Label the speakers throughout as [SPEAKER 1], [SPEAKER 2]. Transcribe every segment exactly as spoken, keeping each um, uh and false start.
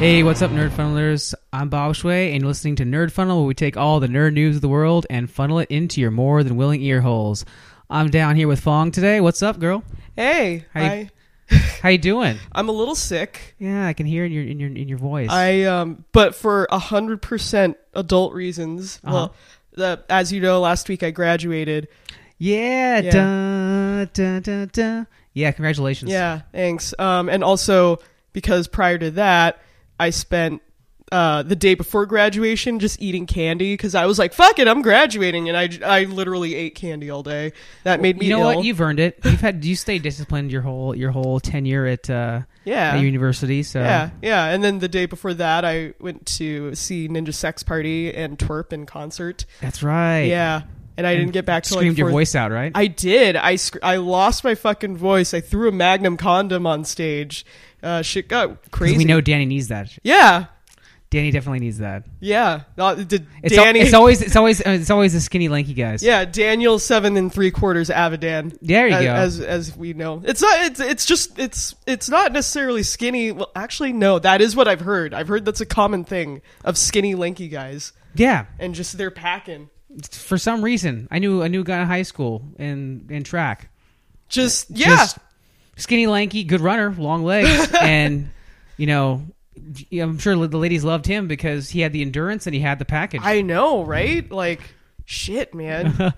[SPEAKER 1] Hey, what's up, Nerd Funnelers? I'm Bob Schway, and you're listening to Nerd Funnel, where we take all the nerd news of the world and funnel it into your more than willing ear holes. I'm down here with Fong today. What's up, girl?
[SPEAKER 2] Hey,
[SPEAKER 1] how you,
[SPEAKER 2] I,
[SPEAKER 1] how you doing?
[SPEAKER 2] I'm a little sick.
[SPEAKER 1] Yeah, I can hear it in your in your in your voice.
[SPEAKER 2] I um, but for a hundred percent adult reasons.
[SPEAKER 1] Uh-huh.
[SPEAKER 2] Well, the, as you know, last week I graduated.
[SPEAKER 1] Yeah,
[SPEAKER 2] Yeah.
[SPEAKER 1] Dun, dun, dun, dun. Yeah, congratulations.
[SPEAKER 2] Yeah, thanks. Um, and also because prior to that, I spent uh the day before graduation just eating candy because I was like, "Fuck it, I'm graduating," and I, I literally ate candy all day. That made me
[SPEAKER 1] You know
[SPEAKER 2] ill.
[SPEAKER 1] what? You've earned it. You've had you stayed disciplined your whole your whole tenure at uh
[SPEAKER 2] yeah.
[SPEAKER 1] at university. So
[SPEAKER 2] Yeah, yeah. And then the day before that, I went to see Ninja Sex Party and Twerp in concert.
[SPEAKER 1] that's right.
[SPEAKER 2] Yeah, and I
[SPEAKER 1] And
[SPEAKER 2] didn't get back to like
[SPEAKER 1] screamed your
[SPEAKER 2] fourth-
[SPEAKER 1] voice out, right?
[SPEAKER 2] I did. I sc- I lost my fucking voice. I threw a Magnum condom on stage. Uh, shit got
[SPEAKER 1] 'Cause
[SPEAKER 2] crazy.
[SPEAKER 1] we know Danny needs that.
[SPEAKER 2] Yeah,
[SPEAKER 1] Danny definitely needs that.
[SPEAKER 2] yeah. Uh, did
[SPEAKER 1] It's, al-
[SPEAKER 2] Danny?
[SPEAKER 1] it's always it's always it's always the skinny lanky guys.
[SPEAKER 2] yeah, Daniel seven and three quarters Avidan.
[SPEAKER 1] There you
[SPEAKER 2] as,
[SPEAKER 1] go.
[SPEAKER 2] As as we know, it's not. It's it's just it's it's not necessarily skinny. Well, actually, no. That is what I've heard. I've heard that's a common thing of skinny lanky guys,
[SPEAKER 1] Yeah.
[SPEAKER 2] and just they're packing.
[SPEAKER 1] For some reason, I knew a new guy in high school in in track.
[SPEAKER 2] Just yeah.
[SPEAKER 1] Just skinny, lanky, good runner, long legs, and you know, I'm sure the ladies loved him because he had the endurance and he had the package.
[SPEAKER 2] I know, right? Like, shit, man.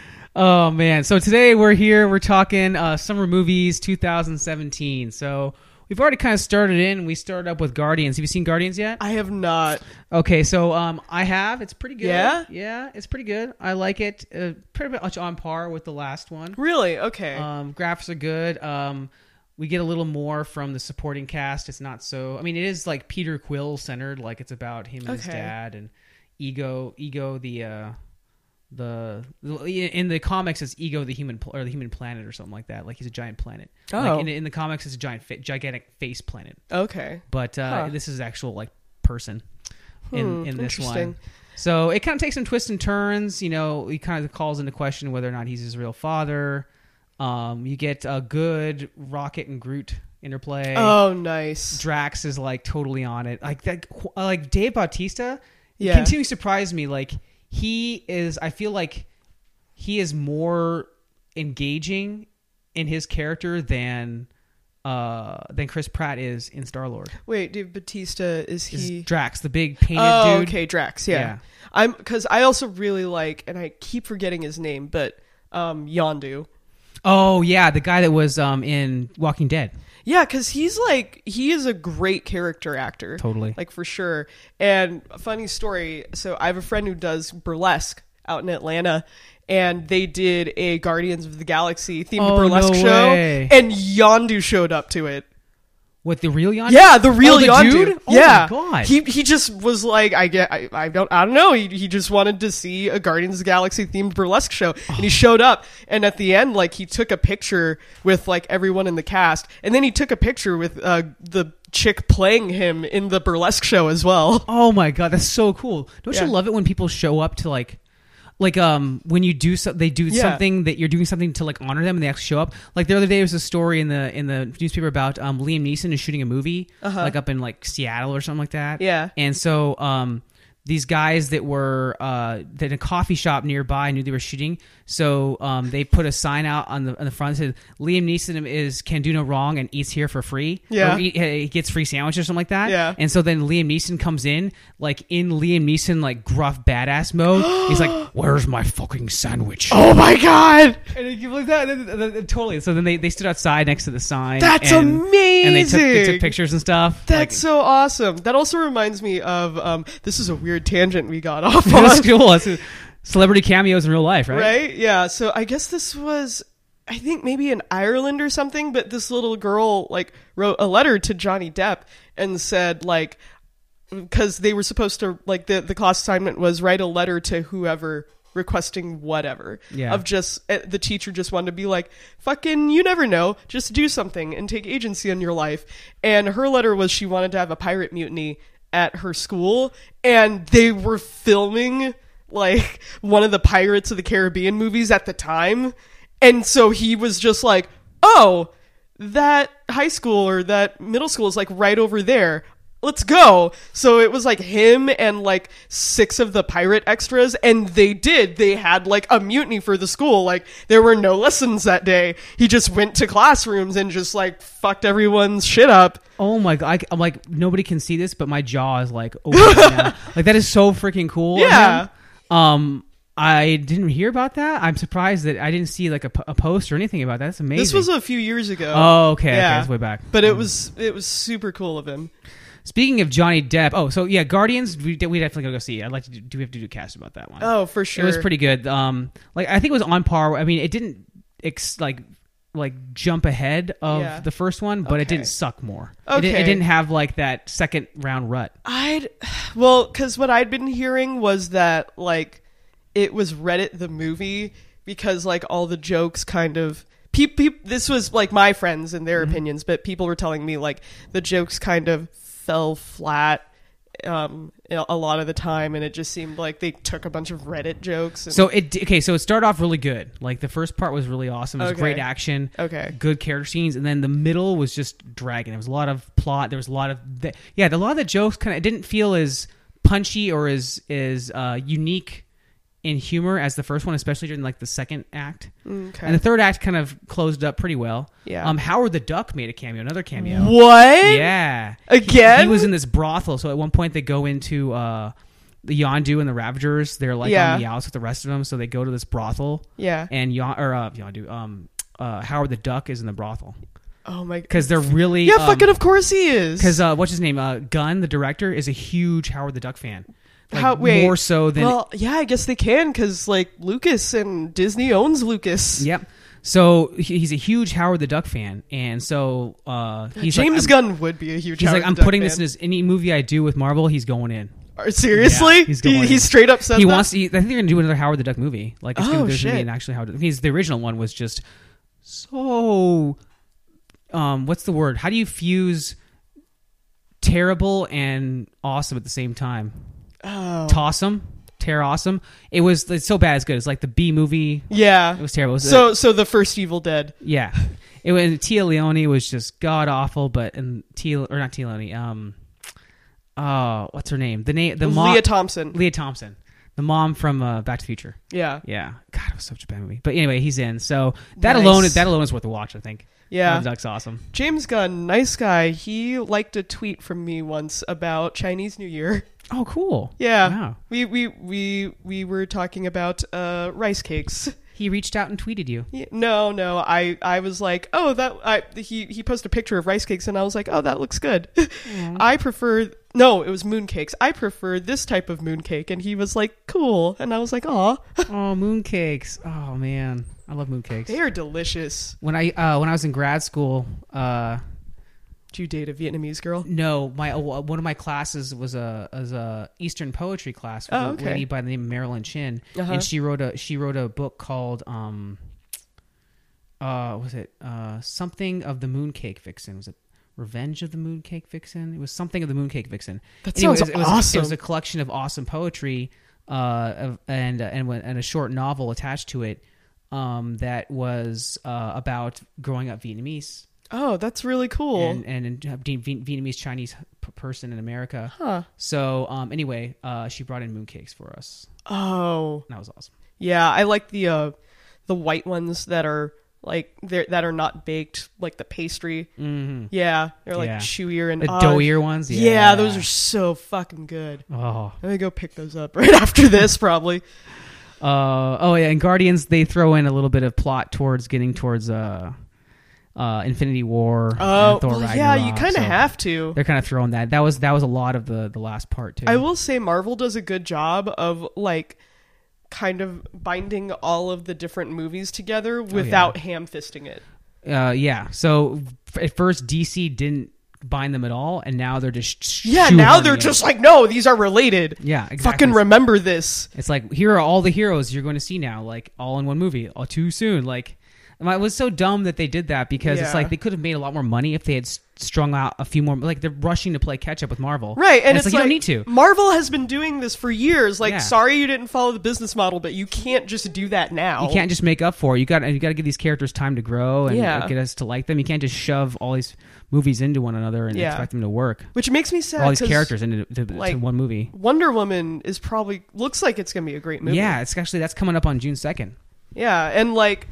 [SPEAKER 1] Oh man! So today we're here. We're talking uh, summer movies two thousand seventeen. So we've already kind of started in. We started up with Guardians. Have you seen Guardians yet?
[SPEAKER 2] I have not.
[SPEAKER 1] Okay, so um, I have. It's pretty good.
[SPEAKER 2] Yeah?
[SPEAKER 1] yeah, it's pretty good. I like it. Uh, pretty much on par with the last one.
[SPEAKER 2] Really? Okay.
[SPEAKER 1] Um, graphics are good. Um, we get a little more from the supporting cast. It's not so. I mean, it is like Peter Quill centered. Like it's about him and his
[SPEAKER 2] Okay.
[SPEAKER 1] dad and Ego. Ego the uh, the in the comics it's Ego the human pl- or the human planet or something like that. Like he's a giant planet.
[SPEAKER 2] Oh.
[SPEAKER 1] Like in, in the comics it's a giant fa- gigantic face planet.
[SPEAKER 2] okay.
[SPEAKER 1] But uh,
[SPEAKER 2] Huh.
[SPEAKER 1] this is actual like person in
[SPEAKER 2] Hmm,
[SPEAKER 1] in this
[SPEAKER 2] interesting.
[SPEAKER 1] one. So it kind of takes some twists and turns. You know, he kind of calls into question whether or not he's his real father. Um, you get a good Rocket and Groot interplay.
[SPEAKER 2] Oh, nice.
[SPEAKER 1] Drax is like totally on it. Like that. Like Dave Bautista. He
[SPEAKER 2] Yeah.
[SPEAKER 1] continues to surprise me. Like he is. I feel like he is more engaging in his character than uh than Chris Pratt is in Star-Lord.
[SPEAKER 2] Wait, Dave Batista, is
[SPEAKER 1] Is
[SPEAKER 2] he?
[SPEAKER 1] Drax, the big painted
[SPEAKER 2] Oh,
[SPEAKER 1] dude.
[SPEAKER 2] okay, Drax. Yeah.
[SPEAKER 1] Yeah.
[SPEAKER 2] I'm because I also really like, and I keep forgetting his name, but um, Yondu.
[SPEAKER 1] Oh yeah, the guy that was um in Walking Dead.
[SPEAKER 2] Yeah, because he's like he is a great character actor.
[SPEAKER 1] Totally.
[SPEAKER 2] Like for sure. And a funny story. So I have a friend who does burlesque out in Atlanta, and they did a Guardians of the Galaxy themed
[SPEAKER 1] Oh,
[SPEAKER 2] burlesque
[SPEAKER 1] no
[SPEAKER 2] show,
[SPEAKER 1] way.
[SPEAKER 2] and Yondu showed up to it.
[SPEAKER 1] What, the real Yondu?
[SPEAKER 2] Yeah, the real
[SPEAKER 1] Oh, the
[SPEAKER 2] Yondu.
[SPEAKER 1] dude? Oh
[SPEAKER 2] yeah,
[SPEAKER 1] my God.
[SPEAKER 2] He he just was like, I get, I, I don't, I don't know. He he just wanted to see a Guardians of the Galaxy themed burlesque show, and he showed up. And at the end, like he took a picture with like everyone in the cast, and then he took a picture with uh, the chick playing him in the burlesque show as well.
[SPEAKER 1] Oh my god, that's so cool. Don't
[SPEAKER 2] Yeah.
[SPEAKER 1] you love it when people show up to like like um when you do so they do
[SPEAKER 2] Yeah.
[SPEAKER 1] something that you're doing something to like honor them and they actually show up. Like the other day there was a story in the in the newspaper about um Liam Neeson is shooting a movie
[SPEAKER 2] Uh-huh.
[SPEAKER 1] like up in like Seattle or something like that.
[SPEAKER 2] Yeah.
[SPEAKER 1] And so um these guys that were uh, that in a coffee shop nearby knew they were shooting, so um, they put a sign out on the on the front that said Liam Neeson is can do no wrong and eats here for free.
[SPEAKER 2] Yeah.
[SPEAKER 1] or eat, he gets free sandwiches or something like that.
[SPEAKER 2] Yeah.
[SPEAKER 1] And so then Liam Neeson comes in, like in Liam Neeson like gruff badass mode. He's like, "Where's my fucking sandwich?"
[SPEAKER 2] Oh my god,
[SPEAKER 1] And they give like that, and then- and then- totally. So then they, they stood outside next to the sign.
[SPEAKER 2] that's
[SPEAKER 1] and,
[SPEAKER 2] amazing.
[SPEAKER 1] And they took they took pictures and stuff.
[SPEAKER 2] That's
[SPEAKER 1] Like,
[SPEAKER 2] so awesome. That also reminds me of um, this is a weird tangent we got off on.
[SPEAKER 1] that's cool. That's a- celebrity cameos in real life, right?
[SPEAKER 2] Right? Yeah. So I guess this was, I think maybe in Ireland or something, but this little girl like wrote a letter to Johnny Depp and said like, because they were supposed to like the the class assignment was write a letter to whoever requesting whatever.
[SPEAKER 1] Yeah.
[SPEAKER 2] Of just uh, the teacher just wanted to be like, fucking, you never know, just do something and take agency in your life. And her letter was she wanted to have a pirate mutiny at her school, and they were filming like one of the Pirates of the Caribbean movies at the time. And so he was just like, oh, that high school or that middle school is like right over there. let's go. So it was like him and like six of the pirate extras, and they did. They had like a mutiny for the school. Like there were no lessons that day. He just went to classrooms and just like fucked everyone's shit up.
[SPEAKER 1] Oh my god! I, I'm like, nobody can see this, but my jaw is like open right now. Like that is so freaking cool.
[SPEAKER 2] Yeah.
[SPEAKER 1] Um, I didn't hear about that. I'm surprised that I didn't see like a, a post or anything about that. That's amazing.
[SPEAKER 2] This was a few years ago.
[SPEAKER 1] Oh, okay.
[SPEAKER 2] Yeah.
[SPEAKER 1] Okay, that's way back.
[SPEAKER 2] But it
[SPEAKER 1] Um,
[SPEAKER 2] was it was super cool of him.
[SPEAKER 1] Speaking of Johnny Depp, oh, so yeah, Guardians, we, we definitely gotta go see. I'd like to do, do we have to do a cast about that one?
[SPEAKER 2] Oh, for sure.
[SPEAKER 1] It was pretty good. Um, like I think it was on par. I mean, it didn't ex, like like jump ahead of
[SPEAKER 2] Yeah.
[SPEAKER 1] the first one, but
[SPEAKER 2] Okay.
[SPEAKER 1] it didn't suck more. It, di-
[SPEAKER 2] Okay.
[SPEAKER 1] it didn't have like that second round rut.
[SPEAKER 2] I'd well, because what I'd been hearing was that like it was Reddit the movie because like all the jokes kind of peop, peop, this was like my friends and their
[SPEAKER 1] Mm-hmm.
[SPEAKER 2] opinions, but people were telling me like the jokes kind of fell flat um a lot of the time, and it just seemed like they took a bunch of Reddit jokes. And,
[SPEAKER 1] So it di- okay. So it started off really good. Like the first part was really awesome. It was
[SPEAKER 2] Okay.
[SPEAKER 1] great action.
[SPEAKER 2] okay,
[SPEAKER 1] Good character scenes, and then the middle was just dragging. There was a lot of plot. There was a lot of the, yeah. A lot of the jokes kind of didn't feel as punchy or as as uh, unique in humor as the first one, especially during like the second act.
[SPEAKER 2] okay,
[SPEAKER 1] And the third act kind of closed up pretty well.
[SPEAKER 2] Yeah.
[SPEAKER 1] Um, Howard the Duck made a cameo, another cameo.
[SPEAKER 2] what
[SPEAKER 1] Yeah.
[SPEAKER 2] again?
[SPEAKER 1] He, he was in this brothel. So at one point they go into uh, the Yondu and the Ravagers. They're like
[SPEAKER 2] Yeah.
[SPEAKER 1] on the outs with the rest of them. So they go to this brothel,
[SPEAKER 2] yeah.
[SPEAKER 1] and Yon or uh, Yondu, um, uh, Howard the Duck is in the brothel
[SPEAKER 2] Oh my,
[SPEAKER 1] because they're really
[SPEAKER 2] yeah,
[SPEAKER 1] um,
[SPEAKER 2] fucking of course he is.
[SPEAKER 1] Because uh, what's his name? Uh, Gunn, the director, is a huge Howard the Duck fan. Like,
[SPEAKER 2] How- wait.
[SPEAKER 1] more so than
[SPEAKER 2] Well, yeah, I guess they can because like Lucas and Disney owns Lucas.
[SPEAKER 1] yep. So he- he's a huge Howard the Duck fan, and so uh, he's
[SPEAKER 2] James
[SPEAKER 1] like, I'm,
[SPEAKER 2] Gunn would be a huge.
[SPEAKER 1] he's
[SPEAKER 2] Howard
[SPEAKER 1] like, I'm
[SPEAKER 2] the Duck
[SPEAKER 1] putting
[SPEAKER 2] fan.
[SPEAKER 1] this in his any movie I do with Marvel. He's going in.
[SPEAKER 2] Are- Seriously,
[SPEAKER 1] Yeah, he's going
[SPEAKER 2] he,
[SPEAKER 1] in.
[SPEAKER 2] he straight up said
[SPEAKER 1] He
[SPEAKER 2] that?
[SPEAKER 1] wants. To, I think they're gonna do another Howard the Duck movie. Like, it's
[SPEAKER 2] Oh,
[SPEAKER 1] gonna, there's gonna be
[SPEAKER 2] shit.
[SPEAKER 1] an actually Howard. Because the original one was just so. Um, what's the word? How do you fuse terrible and awesome at the same time?
[SPEAKER 2] Oh.
[SPEAKER 1] Tossum, tear awesome. It was it's so bad it's good. It's like the B movie.
[SPEAKER 2] Yeah.
[SPEAKER 1] It was terrible. It was,
[SPEAKER 2] So, so the first Evil Dead.
[SPEAKER 1] yeah, it was Tia Leone was just god awful, but and Tia or not Tia Leone. Um, oh, what's her name? The name the mom
[SPEAKER 2] Leah Thompson.
[SPEAKER 1] Leah Thompson, the mom from uh, Back to the Future.
[SPEAKER 2] Yeah.
[SPEAKER 1] Yeah, God, it was such a bad movie. But anyway, he's in. So that
[SPEAKER 2] Nice.
[SPEAKER 1] alone, that alone is worth a watch. I think.
[SPEAKER 2] Yeah.
[SPEAKER 1] Howard the Duck's awesome.
[SPEAKER 2] James Gunn, nice guy. He liked a tweet from me once about Chinese New Year.
[SPEAKER 1] Oh, cool.
[SPEAKER 2] Yeah.
[SPEAKER 1] Wow.
[SPEAKER 2] We we we we were talking about uh, rice cakes.
[SPEAKER 1] He reached out and tweeted you.
[SPEAKER 2] Yeah, no, no. I, I was like, oh, that I he he posted a picture of rice cakes, and I was like, oh, that looks good. I prefer no, it was moon cakes. I prefer this type of moon cake, and he was like, cool, and I was like, aw,
[SPEAKER 1] Oh, mooncakes. Oh man, I love mooncakes.
[SPEAKER 2] they are delicious.
[SPEAKER 1] When I uh, when I was in grad school, uh,
[SPEAKER 2] Did you date a Vietnamese girl?
[SPEAKER 1] no, my uh, one of my classes was a was a Eastern poetry class with
[SPEAKER 2] Oh,
[SPEAKER 1] a
[SPEAKER 2] okay.
[SPEAKER 1] lady by the name of Marilyn Chin,
[SPEAKER 2] Uh-huh.
[SPEAKER 1] and she wrote a she wrote a book called um, uh, what was it uh something of the Mooncake Vixen? Was it Revenge of the Mooncake Vixen? It was something of the Mooncake Vixen.
[SPEAKER 2] That
[SPEAKER 1] Anyway,
[SPEAKER 2] sounds
[SPEAKER 1] it was, it was-
[SPEAKER 2] awesome.
[SPEAKER 1] It was a collection of awesome poetry, uh, of, and uh, and and a short novel attached to it, um, that was uh about growing up Vietnamese.
[SPEAKER 2] Oh, that's really cool.
[SPEAKER 1] And and, and uh, Viet- Vietnamese Chinese p- person in America.
[SPEAKER 2] huh.
[SPEAKER 1] So um, anyway, uh, she brought in mooncakes for us.
[SPEAKER 2] Oh,
[SPEAKER 1] And that was awesome.
[SPEAKER 2] yeah. I like the uh, the white ones that are like they're that are not baked, like the pastry.
[SPEAKER 1] Mm-hmm.
[SPEAKER 2] Yeah, they're like
[SPEAKER 1] Yeah.
[SPEAKER 2] chewier and
[SPEAKER 1] The
[SPEAKER 2] uh,
[SPEAKER 1] doughier ones. Yeah.
[SPEAKER 2] Yeah. those are so fucking good.
[SPEAKER 1] Oh.
[SPEAKER 2] I'm gonna go pick those up right after this, probably.
[SPEAKER 1] Uh, oh yeah, and Guardians they throw in a little bit of plot towards getting towards uh, uh, Infinity War.
[SPEAKER 2] Oh,
[SPEAKER 1] and Thor
[SPEAKER 2] well, yeah, you
[SPEAKER 1] Ragnarok,
[SPEAKER 2] kind of
[SPEAKER 1] so
[SPEAKER 2] have to.
[SPEAKER 1] They're kind of throwing that. That was that was a lot of the the last part too.
[SPEAKER 2] I will say Marvel does a good job of like kind of binding all of the different movies together without ham-fisting it.
[SPEAKER 1] Uh, yeah. So f- at first D C didn't bind them at all, and now they're just
[SPEAKER 2] Yeah, now
[SPEAKER 1] shoehorning
[SPEAKER 2] they're
[SPEAKER 1] it.
[SPEAKER 2] just like, no, these are related.
[SPEAKER 1] yeah, exactly.
[SPEAKER 2] Fucking remember this.
[SPEAKER 1] It's like here are all the heroes you're going to see now, like all in one movie, all too soon. Like it was so dumb that they did that because
[SPEAKER 2] Yeah.
[SPEAKER 1] it's like they could have made a lot more money if they had s- strung out a few more. Like they're rushing to play catch up with Marvel,
[SPEAKER 2] Right, and,
[SPEAKER 1] it's,
[SPEAKER 2] it's,
[SPEAKER 1] like,
[SPEAKER 2] like,
[SPEAKER 1] you don't need to.
[SPEAKER 2] Marvel has been doing this for years. Like,
[SPEAKER 1] Yeah.
[SPEAKER 2] sorry you didn't follow the business model, but you can't just do that now.
[SPEAKER 1] You can't just make up for it. You got you got to give these characters time to grow and
[SPEAKER 2] Yeah.
[SPEAKER 1] get us to like them. You can't just shove all these movies into one another and
[SPEAKER 2] Yeah.
[SPEAKER 1] expect them to work.
[SPEAKER 2] Which makes me sad.
[SPEAKER 1] All these
[SPEAKER 2] 'cause
[SPEAKER 1] characters into to,
[SPEAKER 2] like,
[SPEAKER 1] to one movie.
[SPEAKER 2] Wonder Woman is probably looks like it's gonna be a great movie.
[SPEAKER 1] Yeah, it's actually that's coming up on June second.
[SPEAKER 2] Yeah, and like,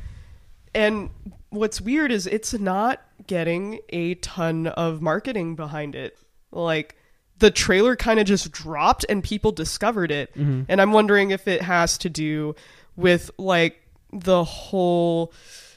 [SPEAKER 2] and what's weird is it's not getting a ton of marketing behind it. Like, the trailer kind of just dropped and people discovered it.
[SPEAKER 1] Mm-hmm.
[SPEAKER 2] And I'm wondering if it has to do with like the whole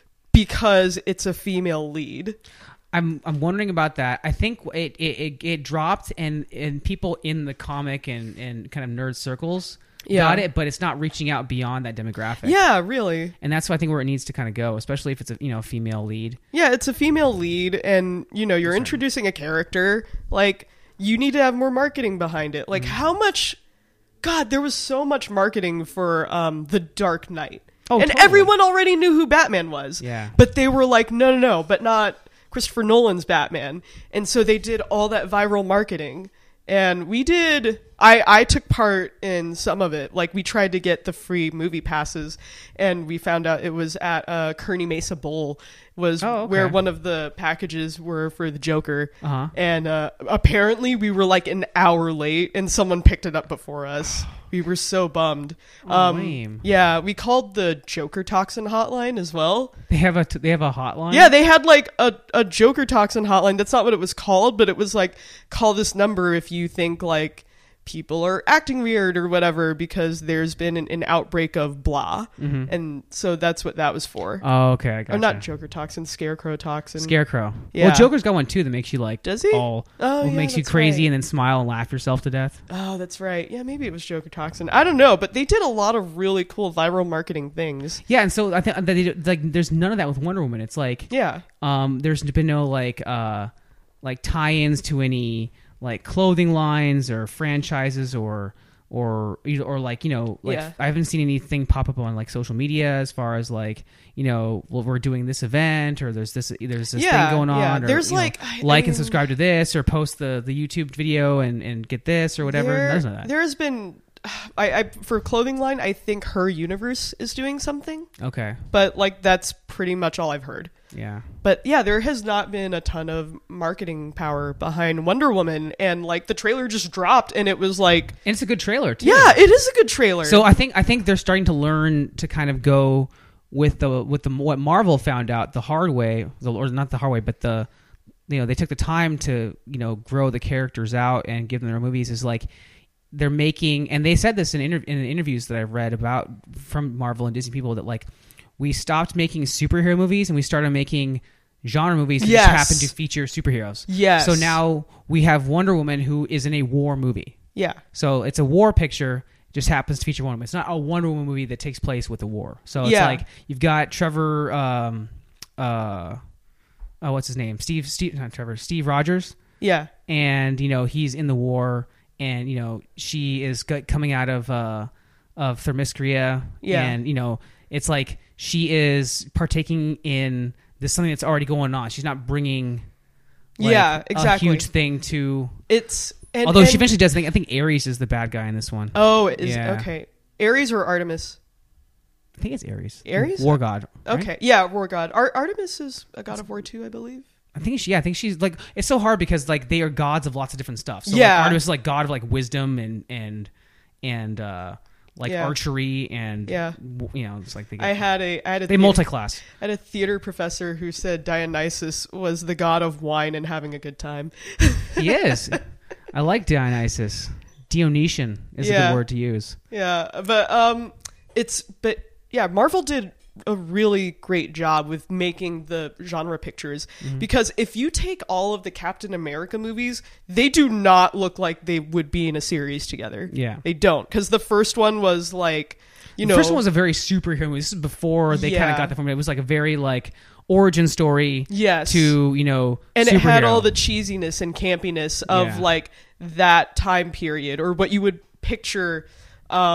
[SPEAKER 2] because it's a female lead.
[SPEAKER 1] I'm I'm wondering about that. I think it it, it, it dropped and, and people in the comic and, and kind of nerd circles
[SPEAKER 2] Yeah.
[SPEAKER 1] got it, but it's not reaching out beyond that demographic.
[SPEAKER 2] Yeah, really.
[SPEAKER 1] And that's why I think where it needs to kind of go, especially if it's a you know female lead.
[SPEAKER 2] Yeah, it's a female lead, and you know you're
[SPEAKER 1] Sorry.
[SPEAKER 2] introducing a character. Like, you need to have more marketing behind it. Like,
[SPEAKER 1] Mm-hmm.
[SPEAKER 2] how much? God, there was so much marketing for um, the Dark Knight,
[SPEAKER 1] Oh,
[SPEAKER 2] and
[SPEAKER 1] totally.
[SPEAKER 2] everyone already knew who Batman was.
[SPEAKER 1] Yeah.
[SPEAKER 2] but they were like, no, no, no, but not Christopher Nolan's Batman, and so they did all that viral marketing. And we did, I, I took part in some of it. Like, we tried to get the free movie passes, and we found out it was at uh, Kearney Mesa Bowl, was
[SPEAKER 1] Oh, okay.
[SPEAKER 2] where one of the packages were for the Joker.
[SPEAKER 1] Uh-huh.
[SPEAKER 2] And uh, apparently we were like an hour late, and someone picked it up before us. We were so bummed.
[SPEAKER 1] Oh, lame.
[SPEAKER 2] Yeah, we called the Joker Toxin hotline as well.
[SPEAKER 1] They have a t- they have a hotline.
[SPEAKER 2] Yeah, they had like a, a Joker Toxin hotline. That's not what it was called, but it was like, call this number if you think like people are acting weird or whatever because there's been an, an outbreak of blah.
[SPEAKER 1] Mm-hmm.
[SPEAKER 2] And so that's what that was for.
[SPEAKER 1] Oh, okay. I gotcha.
[SPEAKER 2] Or not Joker Toxin, Scarecrow Toxin.
[SPEAKER 1] Scarecrow.
[SPEAKER 2] Yeah.
[SPEAKER 1] Well, Joker's got one too that makes you like
[SPEAKER 2] Does he?
[SPEAKER 1] all
[SPEAKER 2] Oh,
[SPEAKER 1] well,
[SPEAKER 2] yeah,
[SPEAKER 1] makes you
[SPEAKER 2] that's
[SPEAKER 1] crazy
[SPEAKER 2] right.
[SPEAKER 1] and then smile and laugh yourself to death.
[SPEAKER 2] Oh, that's right. Yeah, maybe it was Joker Toxin. I don't know, but they did a lot of really cool viral marketing things.
[SPEAKER 1] Yeah, and so I think that they, like there's none of that with Wonder Woman. It's like
[SPEAKER 2] Yeah.
[SPEAKER 1] um there's been no like uh like tie-ins to any like clothing lines or franchises or or or like you know like
[SPEAKER 2] Yeah.
[SPEAKER 1] I haven't seen anything pop up on like social media as far as like you know well we're doing this event or there's this there's this
[SPEAKER 2] Yeah,
[SPEAKER 1] thing going on
[SPEAKER 2] yeah.
[SPEAKER 1] or
[SPEAKER 2] There's,
[SPEAKER 1] you know,
[SPEAKER 2] like, I- I
[SPEAKER 1] like and
[SPEAKER 2] mean-
[SPEAKER 1] subscribe to this or post the the YouTube video and and get this or whatever.
[SPEAKER 2] There,
[SPEAKER 1] None of that.
[SPEAKER 2] there has been, I, I for clothing line, I think Her Universe is doing something,
[SPEAKER 1] Okay.
[SPEAKER 2] but like that's pretty much all I've heard.
[SPEAKER 1] Yeah.
[SPEAKER 2] But yeah, there has not been a ton of marketing power behind Wonder Woman, and like the trailer just dropped, and it was like,
[SPEAKER 1] And it's a good trailer too.
[SPEAKER 2] yeah, it is a good trailer.
[SPEAKER 1] So I think I think they're starting to learn to kind of go with the with the what Marvel found out the hard way, the, or not the hard way, but the you know they took the time to you know grow the characters out and give them their movies is like they're making, and they said this in inter- in interviews that I've read about from Marvel and Disney people that like we stopped making superhero movies and we started making genre movies that
[SPEAKER 2] Yes.
[SPEAKER 1] just happen to feature superheroes.
[SPEAKER 2] Yes.
[SPEAKER 1] So now we have Wonder Woman who is in a war movie.
[SPEAKER 2] yeah,
[SPEAKER 1] So it's a war picture, just happens to feature Wonder Woman. It's not a Wonder Woman movie that takes place with a war. So it's
[SPEAKER 2] Yeah.
[SPEAKER 1] like you've got Trevor, um, uh, oh, what's his name? Steve, Steve, not Trevor, Steve Rogers,
[SPEAKER 2] yeah,
[SPEAKER 1] and you know he's in the war, and you know she is g- coming out of uh, of Thermiscria,
[SPEAKER 2] Yeah.
[SPEAKER 1] and you know it's like she is partaking in this something that's already going on. She's not bringing. Like,
[SPEAKER 2] Yeah, exactly.
[SPEAKER 1] A huge thing to.
[SPEAKER 2] it's and,
[SPEAKER 1] Although
[SPEAKER 2] and,
[SPEAKER 1] she eventually does think I think Ares is the bad guy in this one.
[SPEAKER 2] oh, is
[SPEAKER 1] Yeah.
[SPEAKER 2] okay. Ares or Artemis?
[SPEAKER 1] I think it's Ares.
[SPEAKER 2] Ares?
[SPEAKER 1] War god. right?
[SPEAKER 2] Okay, yeah, war god. Ar- Artemis is a god of war too, I believe.
[SPEAKER 1] I think she, yeah, I think she's like it's so hard because like they are gods of lots of different stuff. So
[SPEAKER 2] Yeah.
[SPEAKER 1] like, Artemis is like god of like wisdom and and and uh like
[SPEAKER 2] Yeah.
[SPEAKER 1] archery and
[SPEAKER 2] Yeah.
[SPEAKER 1] w- you know, it's like they get,
[SPEAKER 2] I had a I had a
[SPEAKER 1] they
[SPEAKER 2] theater-
[SPEAKER 1] multi-class.
[SPEAKER 2] I had a theater professor who said Dionysus was the god of wine and having a good time.
[SPEAKER 1] He is. I like Dionysus. Dionysian is a
[SPEAKER 2] Yeah.
[SPEAKER 1] good word to use.
[SPEAKER 2] Yeah, but um, it's but yeah, Marvel did a really great job with making the genre pictures because if you take all of the Captain America movies, they do not look like they would be in a series together.
[SPEAKER 1] Yeah.
[SPEAKER 2] They don't, because the first one was like, you
[SPEAKER 1] The
[SPEAKER 2] know,
[SPEAKER 1] first one was a very superhero movie. This is before they kind
[SPEAKER 2] Yeah.
[SPEAKER 1] of got the formula. It was like a very like origin story
[SPEAKER 2] Yes.
[SPEAKER 1] to, you know,
[SPEAKER 2] and it had
[SPEAKER 1] superhero.
[SPEAKER 2] all the cheesiness and campiness of
[SPEAKER 1] Yeah.
[SPEAKER 2] like that time period or what you would picture um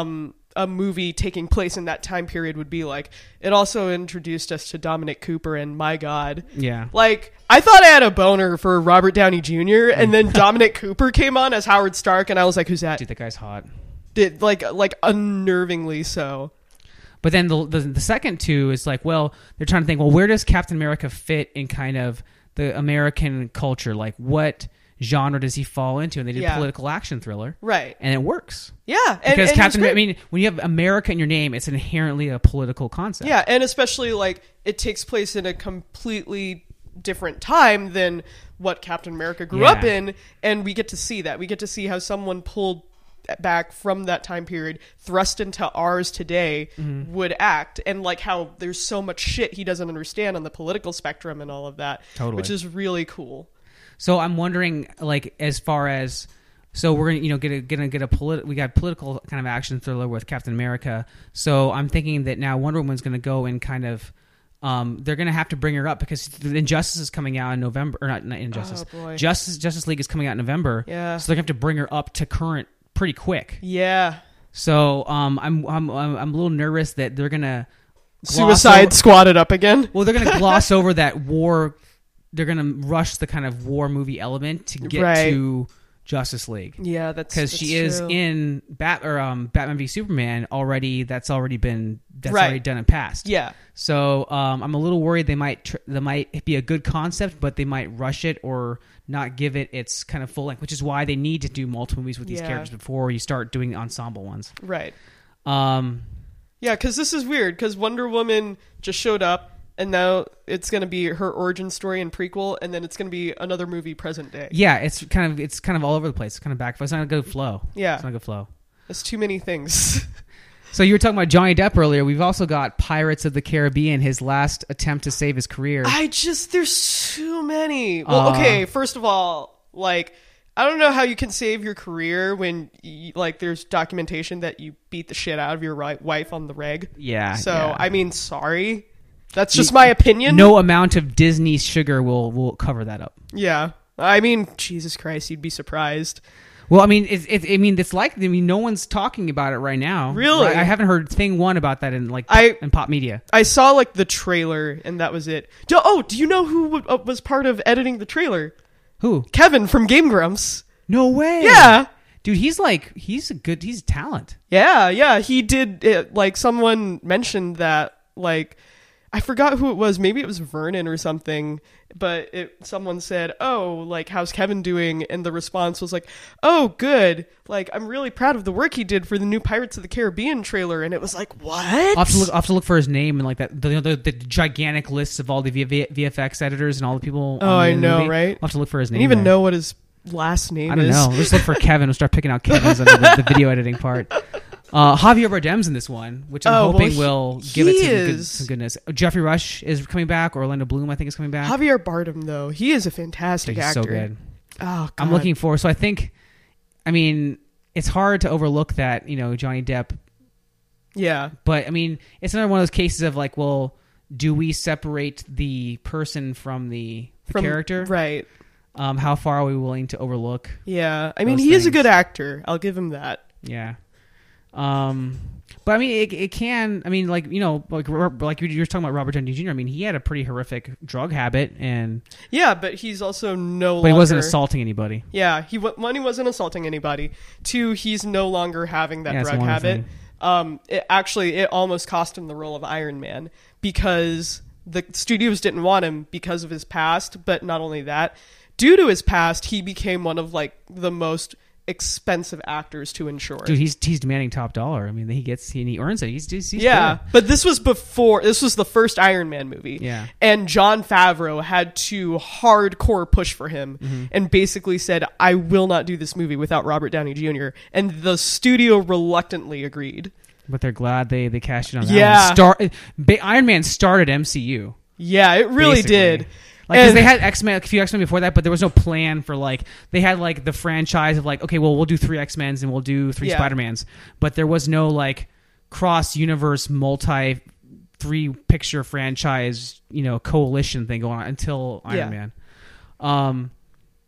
[SPEAKER 2] a movie taking place in that time period would be like. It also introduced us to Dominic Cooper, and my God.
[SPEAKER 1] Yeah.
[SPEAKER 2] Like, I thought I had a boner for Robert Downey Junior, and then Dominic Cooper came on as Howard Stark, and I was like, who's that?
[SPEAKER 1] Dude, that guy's hot.
[SPEAKER 2] Did, like, like unnervingly so.
[SPEAKER 1] But then the, the the second two is like, well, they're trying to think, well, where does Captain America fit in kind of the American culture? Like, what genre does he fall into? And they did
[SPEAKER 2] Yeah.
[SPEAKER 1] political action thriller.
[SPEAKER 2] Right.
[SPEAKER 1] And it works.
[SPEAKER 2] Yeah. And,
[SPEAKER 1] Because
[SPEAKER 2] and
[SPEAKER 1] Captain,
[SPEAKER 2] it's
[SPEAKER 1] I
[SPEAKER 2] great.
[SPEAKER 1] mean, when you have America in your name, it's inherently a political concept.
[SPEAKER 2] Yeah, and especially like it takes place in a completely different time than what Captain America grew
[SPEAKER 1] Yeah.
[SPEAKER 2] up in, and we get to see that. We get to see how someone pulled back from that time period, thrust into ours today,
[SPEAKER 1] Mm-hmm.
[SPEAKER 2] would act, and like how there's so much shit he doesn't understand on the political spectrum and all of that,
[SPEAKER 1] Totally.
[SPEAKER 2] which is really cool.
[SPEAKER 1] So I'm wondering, like, as far as, so we're gonna, you know, get a gonna get a polit- we got political kind of action thriller with Captain America. So I'm thinking that now Wonder Woman's gonna go and kind of, um, they're gonna have to bring her up because the Injustice is coming out in November, or not, not Injustice,
[SPEAKER 2] Oh, boy.
[SPEAKER 1] Justice Justice League is coming out in November.
[SPEAKER 2] Yeah.
[SPEAKER 1] So they're gonna have to bring her up to current pretty quick.
[SPEAKER 2] Yeah.
[SPEAKER 1] So um, I'm I'm I'm I'm a little nervous that they're gonna gloss
[SPEAKER 2] Suicide
[SPEAKER 1] over-
[SPEAKER 2] Squad it up again.
[SPEAKER 1] Well, they're going to gloss over that war. They're going to rush the kind of war movie element to get
[SPEAKER 2] Right.
[SPEAKER 1] to Justice League
[SPEAKER 2] Yeah, that's
[SPEAKER 1] because
[SPEAKER 2] that's
[SPEAKER 1] she is
[SPEAKER 2] true.
[SPEAKER 1] in Bat or um, Batman v Superman already. That's already been that's
[SPEAKER 2] Right.
[SPEAKER 1] already done and passed.
[SPEAKER 2] Yeah.
[SPEAKER 1] So um, I'm a little worried they might tr- they might be a good concept, but they might rush it or not give it its kind of full length, which is why they need to do multiple movies with these
[SPEAKER 2] Yeah.
[SPEAKER 1] characters before you start doing ensemble ones.
[SPEAKER 2] Right.
[SPEAKER 1] Um,
[SPEAKER 2] Yeah, because this is weird, because Wonder Woman just showed up, and now it's going to be her origin story and prequel, and then it's going to be another movie present day.
[SPEAKER 1] yeah, it's kind of it's kind of all over the place. It's kind of back. It's not a good flow.
[SPEAKER 2] Yeah.
[SPEAKER 1] It's not a good flow.
[SPEAKER 2] There's too many things.
[SPEAKER 1] So you were talking about Johnny Depp earlier. We've also got Pirates of the Caribbean, his last attempt to save his career.
[SPEAKER 2] I just, there's too many. Well,
[SPEAKER 1] Uh,
[SPEAKER 2] okay, first of all, like, I don't know how you can save your career when, you, like, there's documentation that you beat the shit out of your ri- wife on the reg.
[SPEAKER 1] yeah.
[SPEAKER 2] So,
[SPEAKER 1] yeah.
[SPEAKER 2] I mean, sorry. That's just my opinion.
[SPEAKER 1] No amount of Disney sugar will will cover that up.
[SPEAKER 2] Yeah. I mean, Jesus Christ, you'd be surprised.
[SPEAKER 1] Well, I mean, it's, it's I mean, it's like I mean, no one's talking about it right now.
[SPEAKER 2] Really?
[SPEAKER 1] Right? I haven't heard thing one about that in like
[SPEAKER 2] I-
[SPEAKER 1] in pop media.
[SPEAKER 2] I saw like the trailer, and that was it. Do, oh, do you know who w- uh, was part of editing the trailer?
[SPEAKER 1] Who?
[SPEAKER 2] Kevin from Game Grumps.
[SPEAKER 1] No way.
[SPEAKER 2] Yeah,
[SPEAKER 1] dude, he's like he's a good he's a talent.
[SPEAKER 2] yeah, yeah. He did it. Like someone mentioned that. Like I forgot who it was. Maybe it was Vernon or something. But it, someone said, "Oh, like how's Kevin doing?" And the response was like, "Oh, good. Like I'm really proud of the work he did for the new Pirates of the Caribbean trailer." And it was like, "What?"
[SPEAKER 1] I'll have to look, I'll have to look for his name and like that the, the, the gigantic lists of all the v- v- V F X editors and all the people.
[SPEAKER 2] Oh,
[SPEAKER 1] on the
[SPEAKER 2] I know,
[SPEAKER 1] movie.
[SPEAKER 2] right?
[SPEAKER 1] I'll have to look for his
[SPEAKER 2] I
[SPEAKER 1] name.
[SPEAKER 2] didn't even
[SPEAKER 1] there.
[SPEAKER 2] know what his last name
[SPEAKER 1] I don't
[SPEAKER 2] is.
[SPEAKER 1] know. Let's look for Kevin. We'll start picking out Kevin's under the, the video editing part. Uh, Javier Bardem's in this one, which I'm
[SPEAKER 2] Oh, well,
[SPEAKER 1] hoping
[SPEAKER 2] he-
[SPEAKER 1] will give it
[SPEAKER 2] he
[SPEAKER 1] some, good,
[SPEAKER 2] is.
[SPEAKER 1] some goodness. Jeffrey Rush is coming back. Orlando Bloom, I think, is coming back.
[SPEAKER 2] Javier Bardem, though, he is a fantastic
[SPEAKER 1] He's
[SPEAKER 2] actor.
[SPEAKER 1] so good.
[SPEAKER 2] Oh, God.
[SPEAKER 1] I'm looking for. So I think, I mean, it's hard to overlook that, you know, Johnny Depp.
[SPEAKER 2] Yeah,
[SPEAKER 1] But I mean, it's another one of those cases of like, well, do we separate the person from the, the
[SPEAKER 2] from
[SPEAKER 1] character?
[SPEAKER 2] right?
[SPEAKER 1] Um, how far are we willing to overlook?
[SPEAKER 2] Yeah, I mean,
[SPEAKER 1] Those
[SPEAKER 2] he is a
[SPEAKER 1] things.
[SPEAKER 2] good actor. I'll give him that.
[SPEAKER 1] Yeah. Um, but I mean, it, it can. I mean, like you know, like like you were talking about Robert Downey Junior I mean, he had a pretty horrific drug habit, and
[SPEAKER 2] Yeah, but he's also no.
[SPEAKER 1] but
[SPEAKER 2] longer,
[SPEAKER 1] he wasn't assaulting anybody.
[SPEAKER 2] Yeah, he wa- one, he wasn't assaulting anybody. Two, he's no longer having that
[SPEAKER 1] Yeah, that's
[SPEAKER 2] drug
[SPEAKER 1] one
[SPEAKER 2] habit.
[SPEAKER 1] thing.
[SPEAKER 2] Um, it actually it almost cost him the role of Iron Man because the studios didn't want him because of his past. But not only that, due to his past, he became one of like the most expensive actors to insure.
[SPEAKER 1] Dude, he's he's demanding top dollar. I mean, he gets he, and he earns it. He's, he's, he's
[SPEAKER 2] yeah,
[SPEAKER 1] good.
[SPEAKER 2] but this was before. This was the first Iron Man movie.
[SPEAKER 1] Yeah.
[SPEAKER 2] and Jon Favreau had to hardcore push for him
[SPEAKER 1] Mm-hmm.
[SPEAKER 2] and basically said, "I will not do this movie without Robert Downey Junior" And the studio reluctantly agreed.
[SPEAKER 1] But they're glad they they cashed in on that.
[SPEAKER 2] Yeah.
[SPEAKER 1] one. Start ba- Iron Man started M C U.
[SPEAKER 2] Yeah, it really
[SPEAKER 1] basically.
[SPEAKER 2] did.
[SPEAKER 1] Like, because
[SPEAKER 2] And-
[SPEAKER 1] they had X Men, a few X Men before that, but there was no plan for like they had like the franchise of like, okay, well, we'll do three X Men's and we'll do three
[SPEAKER 2] Yeah.
[SPEAKER 1] Spider Mans, but there was no like cross universe, multi three picture franchise, you know, coalition thing going on until Iron
[SPEAKER 2] Yeah.
[SPEAKER 1] Man. Um,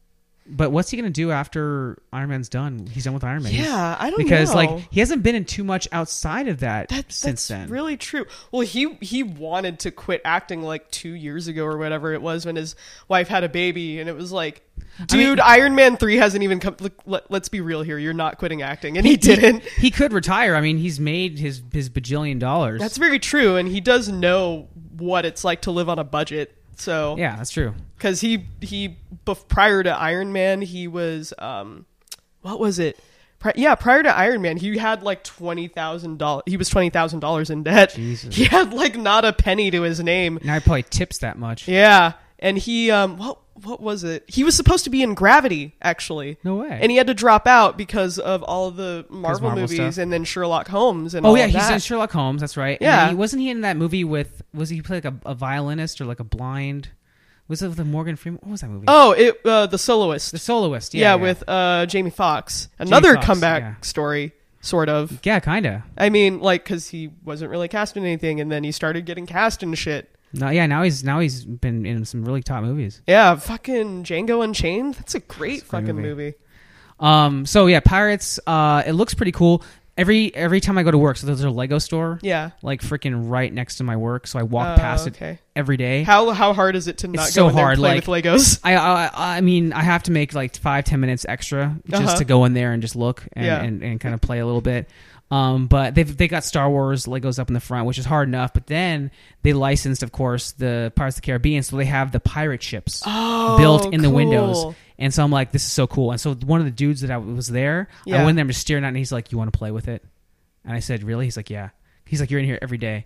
[SPEAKER 1] But what's he gonna do after Iron Man's done? He's done with Iron Man.
[SPEAKER 2] Yeah, I don't
[SPEAKER 1] because,
[SPEAKER 2] know.
[SPEAKER 1] like, he hasn't been in too much outside of that
[SPEAKER 2] That,
[SPEAKER 1] since
[SPEAKER 2] that's
[SPEAKER 1] then.
[SPEAKER 2] really true. Well, he he wanted to quit acting like two years ago or whatever it was when his wife had a baby, and it was like, dude,
[SPEAKER 1] I mean,
[SPEAKER 2] Iron Man three hasn't even come. Look, let, let's be real here. You're not quitting acting, and he, didn't.
[SPEAKER 1] He, he could retire. I mean, he's made his his bajillion dollars.
[SPEAKER 2] That's very true, and he does know what it's like to live on a budget. So
[SPEAKER 1] yeah, that's true.
[SPEAKER 2] Because he he bef- prior to Iron Man, he was um, what was it? Pri- yeah, prior to Iron Man, he had like twenty thousand dollars. He was twenty thousand dollars in debt.
[SPEAKER 1] Jesus.
[SPEAKER 2] He had like not a penny to his name.
[SPEAKER 1] Now he probably tips that much.
[SPEAKER 2] Yeah, and he um, what what was it? He was supposed to be in Gravity, actually.
[SPEAKER 1] No way.
[SPEAKER 2] And he had to drop out because of all of the Marvel,
[SPEAKER 1] Marvel
[SPEAKER 2] movies
[SPEAKER 1] stuff.
[SPEAKER 2] and then Sherlock Holmes and
[SPEAKER 1] Oh
[SPEAKER 2] all
[SPEAKER 1] yeah,
[SPEAKER 2] of
[SPEAKER 1] he's
[SPEAKER 2] that.
[SPEAKER 1] in Sherlock Holmes. That's right. And
[SPEAKER 2] Yeah.
[SPEAKER 1] then he, wasn't he in that movie with? Was he play like a, a violinist or like a blind? Was it with the Morgan Freeman? What was that movie?
[SPEAKER 2] Oh, it uh, the Soloist.
[SPEAKER 1] The Soloist.
[SPEAKER 2] yeah,
[SPEAKER 1] Yeah, yeah.
[SPEAKER 2] with uh, Jamie Foxx. Another
[SPEAKER 1] Foxx,
[SPEAKER 2] comeback
[SPEAKER 1] yeah.
[SPEAKER 2] story, sort of.
[SPEAKER 1] yeah, kind of.
[SPEAKER 2] I mean, like, because he wasn't really cast in anything, and then he started getting cast in shit.
[SPEAKER 1] No, yeah. Now he's now he's been in some really top movies.
[SPEAKER 2] Yeah, fucking Django Unchained. That's a great
[SPEAKER 1] It's a great
[SPEAKER 2] fucking
[SPEAKER 1] movie.
[SPEAKER 2] movie.
[SPEAKER 1] Um. So yeah, Pirates. Uh, it looks pretty cool. Every every time I go to work, so there's a Lego store.
[SPEAKER 2] Yeah.
[SPEAKER 1] Like freaking right next to my work, so I walk
[SPEAKER 2] Uh,
[SPEAKER 1] past it
[SPEAKER 2] okay.
[SPEAKER 1] every day.
[SPEAKER 2] How how hard is it to not
[SPEAKER 1] so
[SPEAKER 2] go in there
[SPEAKER 1] hard,
[SPEAKER 2] and play
[SPEAKER 1] like-
[SPEAKER 2] with Legos?
[SPEAKER 1] I, I I mean I have to make like five ten minutes extra just
[SPEAKER 2] Uh-huh.
[SPEAKER 1] to go in there and just look and,
[SPEAKER 2] Yeah.
[SPEAKER 1] and, and kind of play a little bit. Um, but they've they got Star Wars Legos up in the front, which is hard enough. But then they licensed, of course, the Pirates of the Caribbean, so they have the pirate ships
[SPEAKER 2] Oh,
[SPEAKER 1] built in the
[SPEAKER 2] cool.
[SPEAKER 1] windows. And so I'm like, this is so cool. And so one of the dudes that I was there, I
[SPEAKER 2] Yeah.
[SPEAKER 1] went in there just staring at, it, and he's like, "You want to play with it?" And I said, "Really?" He's like, "Yeah." He's like, "You're in here every day."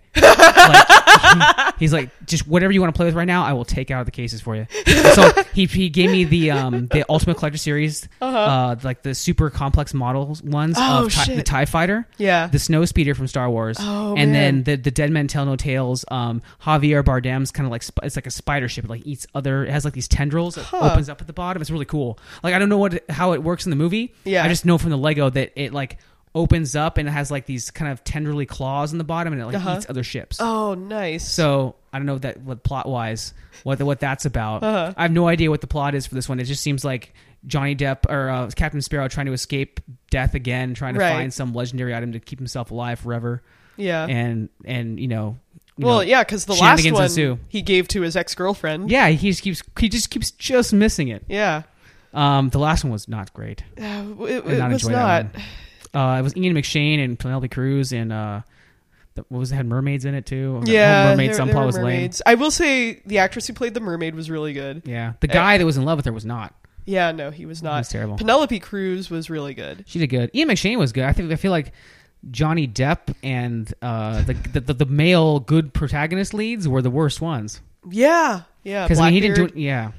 [SPEAKER 1] Like, he's like, "Just whatever you want to play with right now, I will take out of the cases for you." And so he he gave me the um the Ultimate Collector Series,
[SPEAKER 2] Uh-huh.
[SPEAKER 1] uh like the super complex models ones
[SPEAKER 2] Oh,
[SPEAKER 1] of Ti-
[SPEAKER 2] shit.
[SPEAKER 1] the TIE Fighter,
[SPEAKER 2] Yeah.
[SPEAKER 1] the Snow Speeder from Star Wars,
[SPEAKER 2] Oh,
[SPEAKER 1] and
[SPEAKER 2] man.
[SPEAKER 1] then the the Dead Men Tell No Tales. Um, Javier Bardem's kind of like sp- it's like a spider ship. It like eats other. It has like these tendrils that
[SPEAKER 2] Huh.
[SPEAKER 1] opens up at the bottom. It's really cool. Like I don't know what how it works in the movie.
[SPEAKER 2] Yeah.
[SPEAKER 1] I just know from the Lego that it like opens up and it has like these kind of tendrily claws in the bottom and it like
[SPEAKER 2] Uh-huh.
[SPEAKER 1] eats other ships.
[SPEAKER 2] Oh, nice.
[SPEAKER 1] So I don't know that what plot wise what what that's about.
[SPEAKER 2] Uh-huh.
[SPEAKER 1] I have no idea what the plot is for this one. It just seems like Johnny Depp or uh, Captain Sparrow trying to escape death again, trying to
[SPEAKER 2] Right.
[SPEAKER 1] find some legendary item to keep himself alive forever.
[SPEAKER 2] yeah.
[SPEAKER 1] And and you know, you
[SPEAKER 2] well,
[SPEAKER 1] know,
[SPEAKER 2] yeah, because the last
[SPEAKER 1] shenanigans
[SPEAKER 2] one
[SPEAKER 1] ensue.
[SPEAKER 2] he gave to his ex girlfriend.
[SPEAKER 1] yeah, he just keeps he just keeps just missing it.
[SPEAKER 2] Yeah.
[SPEAKER 1] Um, the last one was not great.
[SPEAKER 2] Uh, it
[SPEAKER 1] I
[SPEAKER 2] it
[SPEAKER 1] did not
[SPEAKER 2] was
[SPEAKER 1] enjoy
[SPEAKER 2] not.
[SPEAKER 1] that one. Uh, it was Ian McShane and Penelope Cruz and uh, the, what was it? Had mermaids in it too. The
[SPEAKER 2] Yeah,
[SPEAKER 1] whole mermaid
[SPEAKER 2] there,
[SPEAKER 1] subplot
[SPEAKER 2] there were
[SPEAKER 1] was lame.
[SPEAKER 2] mermaids. I will say the actress who played the mermaid was really good.
[SPEAKER 1] Yeah, the guy that was in love with her was not.
[SPEAKER 2] Yeah, no, he was
[SPEAKER 1] He
[SPEAKER 2] not.
[SPEAKER 1] was terrible.
[SPEAKER 2] Penelope Cruz was really good.
[SPEAKER 1] She did good. Ian McShane was good. I think I feel like Johnny Depp and uh, the, the the the male good protagonist leads were the worst ones
[SPEAKER 2] Yeah, yeah.
[SPEAKER 1] because I mean, he didn't do it.
[SPEAKER 2] Blackbeard,
[SPEAKER 1] Yeah.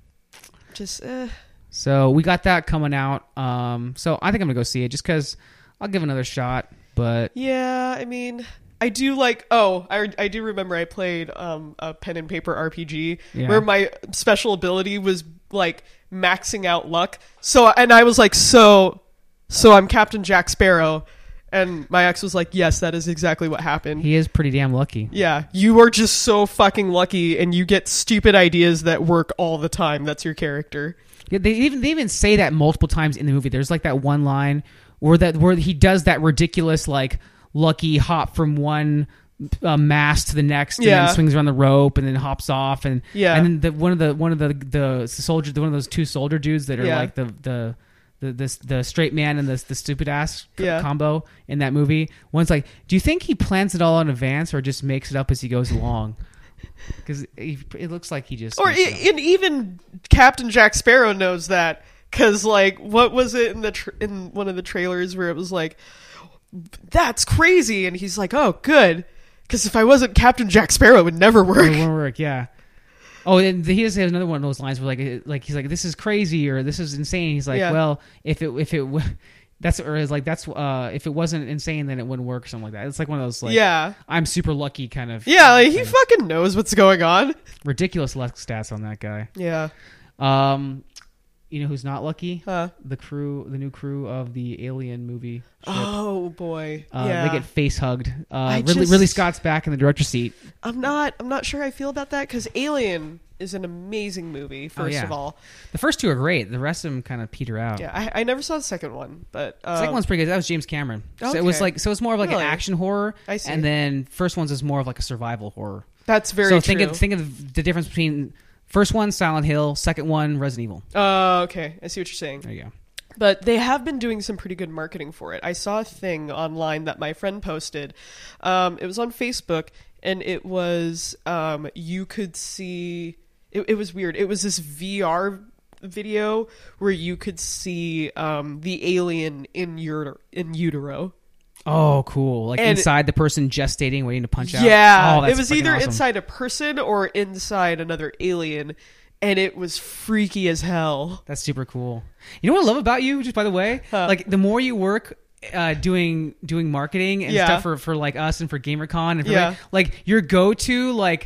[SPEAKER 2] Just uh,
[SPEAKER 1] So we got that coming out. Um, so I think I'm gonna go see it just because I'll give it another shot. But
[SPEAKER 2] yeah. I mean, I do like. Oh, I I do remember I played um a pen and paper R P G
[SPEAKER 1] Yeah.
[SPEAKER 2] where my special ability was like maxing out luck. So and I was like, so so I'm Captain Jack Sparrow, and my ex was like, yes, that is exactly what happened.
[SPEAKER 1] he is pretty damn lucky.
[SPEAKER 2] Yeah, you are just so fucking lucky, and you get stupid ideas that work all the time. That's your character.
[SPEAKER 1] Yeah, they even they even say that multiple times in the movie. There's like that one line where that where he does that ridiculous like lucky hop from one uh, mast to the next, and
[SPEAKER 2] Yeah.
[SPEAKER 1] then swings around the rope, and then hops off, and
[SPEAKER 2] Yeah.
[SPEAKER 1] and then the, one of the one of the the soldier one of those two soldier dudes that are
[SPEAKER 2] Yeah.
[SPEAKER 1] like the the. The, this, the straight man and the the stupid ass c-
[SPEAKER 2] Yeah.
[SPEAKER 1] combo in that movie. One's like, do you think he plans it all in advance or just makes it up as he goes along? Because it looks like he just
[SPEAKER 2] Or
[SPEAKER 1] makes it up.
[SPEAKER 2] I, and even Captain Jack Sparrow knows that, because like, what was it in the tr in one of the trailers where it was like, that's crazy, and he's like, oh, good, because if I wasn't Captain Jack Sparrow, it would never work.
[SPEAKER 1] It won't work, yeah. Oh, and he does have another one of those lines where like, like he's like, "This is crazy" or "This is insane." He's like,
[SPEAKER 2] Yeah.
[SPEAKER 1] "Well, if it if it w- that's or is like that's uh if it wasn't insane, then it wouldn't work," or something like that. It's like one of those like,
[SPEAKER 2] Yeah,
[SPEAKER 1] I'm super lucky kind of
[SPEAKER 2] yeah, like, he
[SPEAKER 1] kind of
[SPEAKER 2] fucking knows what's going on.
[SPEAKER 1] ridiculous luck stats on that guy.
[SPEAKER 2] Yeah,
[SPEAKER 1] Um, you know who's not lucky?
[SPEAKER 2] huh?
[SPEAKER 1] The crew, the new crew of the Alien movie. Ship.
[SPEAKER 2] Oh boy,
[SPEAKER 1] Uh,
[SPEAKER 2] yeah.
[SPEAKER 1] They get face hugged. Uh,
[SPEAKER 2] I
[SPEAKER 1] Ridley,
[SPEAKER 2] just-
[SPEAKER 1] Ridley Scott's back in the director's seat.
[SPEAKER 2] I'm not. I'm not sure I feel about that because Alien is an amazing movie. First
[SPEAKER 1] Oh, yeah.
[SPEAKER 2] of all,
[SPEAKER 1] The first two are great. The rest of them kind of peter out.
[SPEAKER 2] yeah, I, I never saw the second one, but um,
[SPEAKER 1] The second one's pretty good. That was James Cameron. So it was
[SPEAKER 2] Okay.
[SPEAKER 1] like so it's more of like
[SPEAKER 2] Really?
[SPEAKER 1] an action horror.
[SPEAKER 2] I see.
[SPEAKER 1] And then first one's is more of like a survival horror.
[SPEAKER 2] that's very
[SPEAKER 1] so
[SPEAKER 2] true.
[SPEAKER 1] think of think of the difference between first one Silent Hill, second one Resident Evil.
[SPEAKER 2] uh, okay, I see what you're saying.
[SPEAKER 1] There you go.
[SPEAKER 2] But they have been doing some pretty good marketing for it. I saw a thing online that my friend posted. Um, it was on Facebook, and it was um, you could see. It, it was weird. It was this V R video where you could see um, the alien in uter- in utero.
[SPEAKER 1] Oh, cool! Like
[SPEAKER 2] And-
[SPEAKER 1] inside the person gestating, waiting to punch out.
[SPEAKER 2] Yeah,
[SPEAKER 1] oh, that's
[SPEAKER 2] it was
[SPEAKER 1] freaking
[SPEAKER 2] either
[SPEAKER 1] awesome.
[SPEAKER 2] inside a person or inside another alien, and it was freaky as hell.
[SPEAKER 1] That's super cool. You know what I love about you, just by the way?
[SPEAKER 2] Huh.
[SPEAKER 1] Like the more you work uh, doing doing marketing and
[SPEAKER 2] Yeah.
[SPEAKER 1] stuff for, for like us and for GamerCon and for
[SPEAKER 2] Yeah.
[SPEAKER 1] like your go to like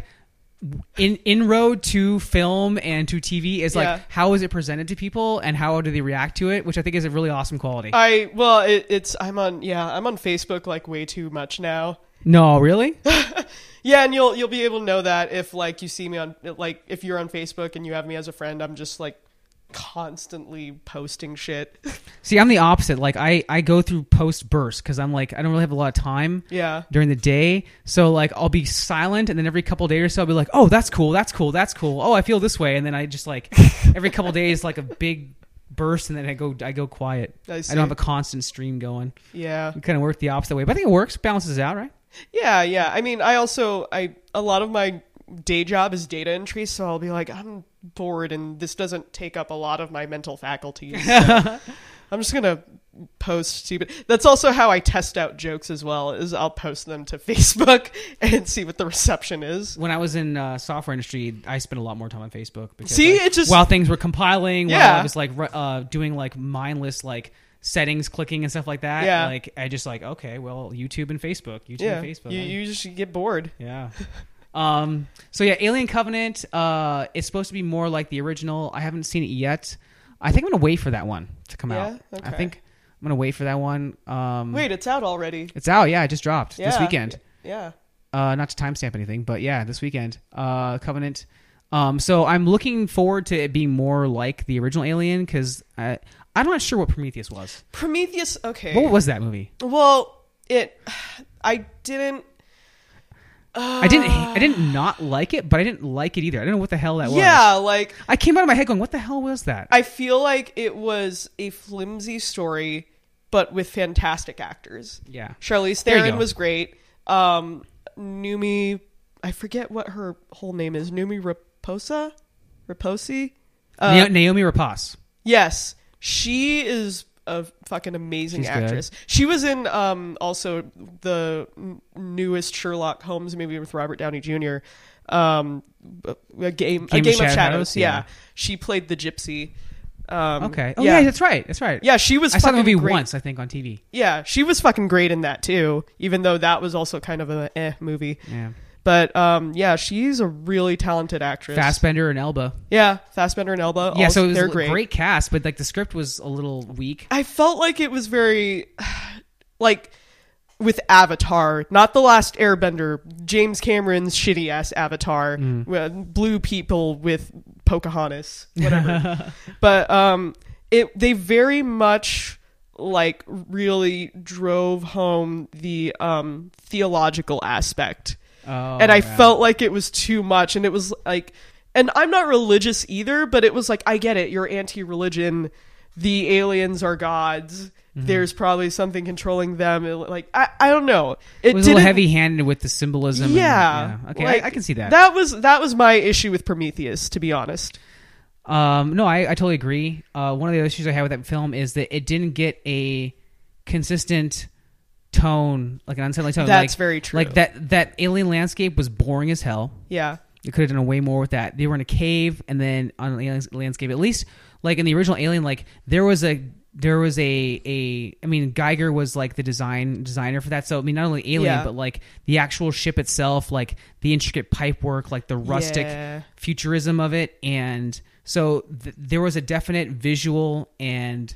[SPEAKER 1] in inroad to film and to T V is like
[SPEAKER 2] Yeah.
[SPEAKER 1] how is it presented to people and how do they react to it, which I think is a really awesome quality.
[SPEAKER 2] I well, it, it's I'm on yeah I'm on Facebook like way too much now.
[SPEAKER 1] No, really?
[SPEAKER 2] Yeah, and you'll you'll be able to know that if like you see me on like if you're on Facebook and you have me as a friend, I'm just like constantly posting shit.
[SPEAKER 1] See, I'm the opposite. Like I, I go through post bursts because I'm like I don't really have a lot of time
[SPEAKER 2] Yeah.
[SPEAKER 1] during the day. So like I'll be silent and then every couple of days or so I'll be like, oh, that's cool, that's cool, that's cool. Oh, I feel this way, and then I just like every couple of days like a big burst, and then I go I go quiet.
[SPEAKER 2] I
[SPEAKER 1] I,
[SPEAKER 2] see.
[SPEAKER 1] don't have a constant stream going.
[SPEAKER 2] Yeah.
[SPEAKER 1] We kind of work the opposite way, but I think it works, balances out, right?
[SPEAKER 2] Yeah, yeah. I mean, I also I a lot of my day job is data entry, so I'll be like, I'm bored and this doesn't take up a lot of my mental faculties. So I'm just gonna post stupid. That's also how I test out jokes as well. Is I'll post them to Facebook and see what the reception is.
[SPEAKER 1] When I was in uh, software industry, I spent a lot more time on Facebook. Because,
[SPEAKER 2] See,
[SPEAKER 1] like,
[SPEAKER 2] it just-
[SPEAKER 1] while things were compiling, while
[SPEAKER 2] Yeah.
[SPEAKER 1] I was like re- uh, doing like mindless like settings clicking and stuff like that.
[SPEAKER 2] Yeah.
[SPEAKER 1] Like I just like okay, well, YouTube and Facebook, YouTube
[SPEAKER 2] Yeah,
[SPEAKER 1] and Facebook.
[SPEAKER 2] you
[SPEAKER 1] I-
[SPEAKER 2] you just get bored.
[SPEAKER 1] Yeah. um. So yeah, Alien Covenant. Uh, it's supposed to be more like the original. I haven't seen it yet. I think I'm gonna wait for that one to come
[SPEAKER 2] Yeah?
[SPEAKER 1] out. I
[SPEAKER 2] Okay.
[SPEAKER 1] think I'm gonna wait for that one. Um,
[SPEAKER 2] Wait, it's out already.
[SPEAKER 1] it's out. Yeah, it just dropped
[SPEAKER 2] Yeah.
[SPEAKER 1] this weekend.
[SPEAKER 2] Yeah.
[SPEAKER 1] Uh, not to timestamp anything, but yeah, this weekend. Uh, Covenant. Um, so I'm looking forward to it being more like the original Alien because I I'm not sure what Prometheus was.
[SPEAKER 2] Prometheus. Okay.
[SPEAKER 1] What was that movie?
[SPEAKER 2] Well, it. I didn't.
[SPEAKER 1] I didn't I didn't not like it, but I didn't like it either. I don't know what the hell that was.
[SPEAKER 2] Yeah, like
[SPEAKER 1] I came out of my head going, "What the hell was that?"
[SPEAKER 2] I feel like it was a flimsy story, but with fantastic actors.
[SPEAKER 1] yeah.
[SPEAKER 2] Charlize
[SPEAKER 1] There you
[SPEAKER 2] Theron
[SPEAKER 1] go.
[SPEAKER 2] was great. Um, Numi, I forget what her whole name is. Numi Raposa, Raposi. Uh,
[SPEAKER 1] Na- Naomi Rapace.
[SPEAKER 2] Yes, she is a fucking amazing
[SPEAKER 1] She's good.
[SPEAKER 2] actress. She was in um also the n- newest Sherlock Holmes movie with Robert Downey Junior Um, a game, a
[SPEAKER 1] Game of
[SPEAKER 2] game of
[SPEAKER 1] Shadows?
[SPEAKER 2] Shadows. Yeah.
[SPEAKER 1] Yeah.
[SPEAKER 2] she played the gypsy. Um,
[SPEAKER 1] Okay. Oh yeah. that's right. That's right.
[SPEAKER 2] yeah, she was.
[SPEAKER 1] I saw the
[SPEAKER 2] fucking
[SPEAKER 1] movie
[SPEAKER 2] great.
[SPEAKER 1] once, I think, on T V.
[SPEAKER 2] Yeah, she was fucking great in that too. Even though that was also kind of a eh movie.
[SPEAKER 1] Yeah.
[SPEAKER 2] But um, yeah, she's a really talented actress.
[SPEAKER 1] Fassbender and Elba.
[SPEAKER 2] Yeah, Fassbender and Elba.
[SPEAKER 1] Yeah.
[SPEAKER 2] also,
[SPEAKER 1] So it was
[SPEAKER 2] they're
[SPEAKER 1] a
[SPEAKER 2] great.
[SPEAKER 1] great cast, but like the script was a little weak.
[SPEAKER 2] I felt like it was very like with Avatar, not the last Airbender, James Cameron's shitty ass Avatar,
[SPEAKER 1] Mm.
[SPEAKER 2] with blue people with Pocahontas, whatever. But um, it they very much like really drove home the um theological aspect.
[SPEAKER 1] Oh,
[SPEAKER 2] And I
[SPEAKER 1] yeah.
[SPEAKER 2] felt like it was too much, and it was like, and I'm not religious either, but it was like, I get it, you're anti-religion, the aliens are gods,
[SPEAKER 1] Mm-hmm.
[SPEAKER 2] there's probably something controlling them, it- like I, I don't know, it,
[SPEAKER 1] It was a
[SPEAKER 2] didn't
[SPEAKER 1] little heavy-handed with the symbolism. and-
[SPEAKER 2] yeah,
[SPEAKER 1] yeah. Okay.
[SPEAKER 2] like,
[SPEAKER 1] I, I can see that.
[SPEAKER 2] That was that was my issue with Prometheus, to be honest.
[SPEAKER 1] Um, no, I, I totally agree. Uh, one of the other issues I had with that film is that it didn't get a consistent tone, like an unsettling tone.
[SPEAKER 2] That's
[SPEAKER 1] like,
[SPEAKER 2] very true.
[SPEAKER 1] Like that that alien landscape was boring as hell.
[SPEAKER 2] Yeah,
[SPEAKER 1] You could have done way more with that. They were in a cave, and then on the alien landscape, at least like in the original Alien, like there was a there was a a. I mean, Geiger was like the design designer for that. So I mean, not only Alien,
[SPEAKER 2] Yeah.
[SPEAKER 1] but like the actual ship itself, like the intricate pipe work, like the rustic
[SPEAKER 2] Yeah.
[SPEAKER 1] futurism of it, and so th- there was a definite visual and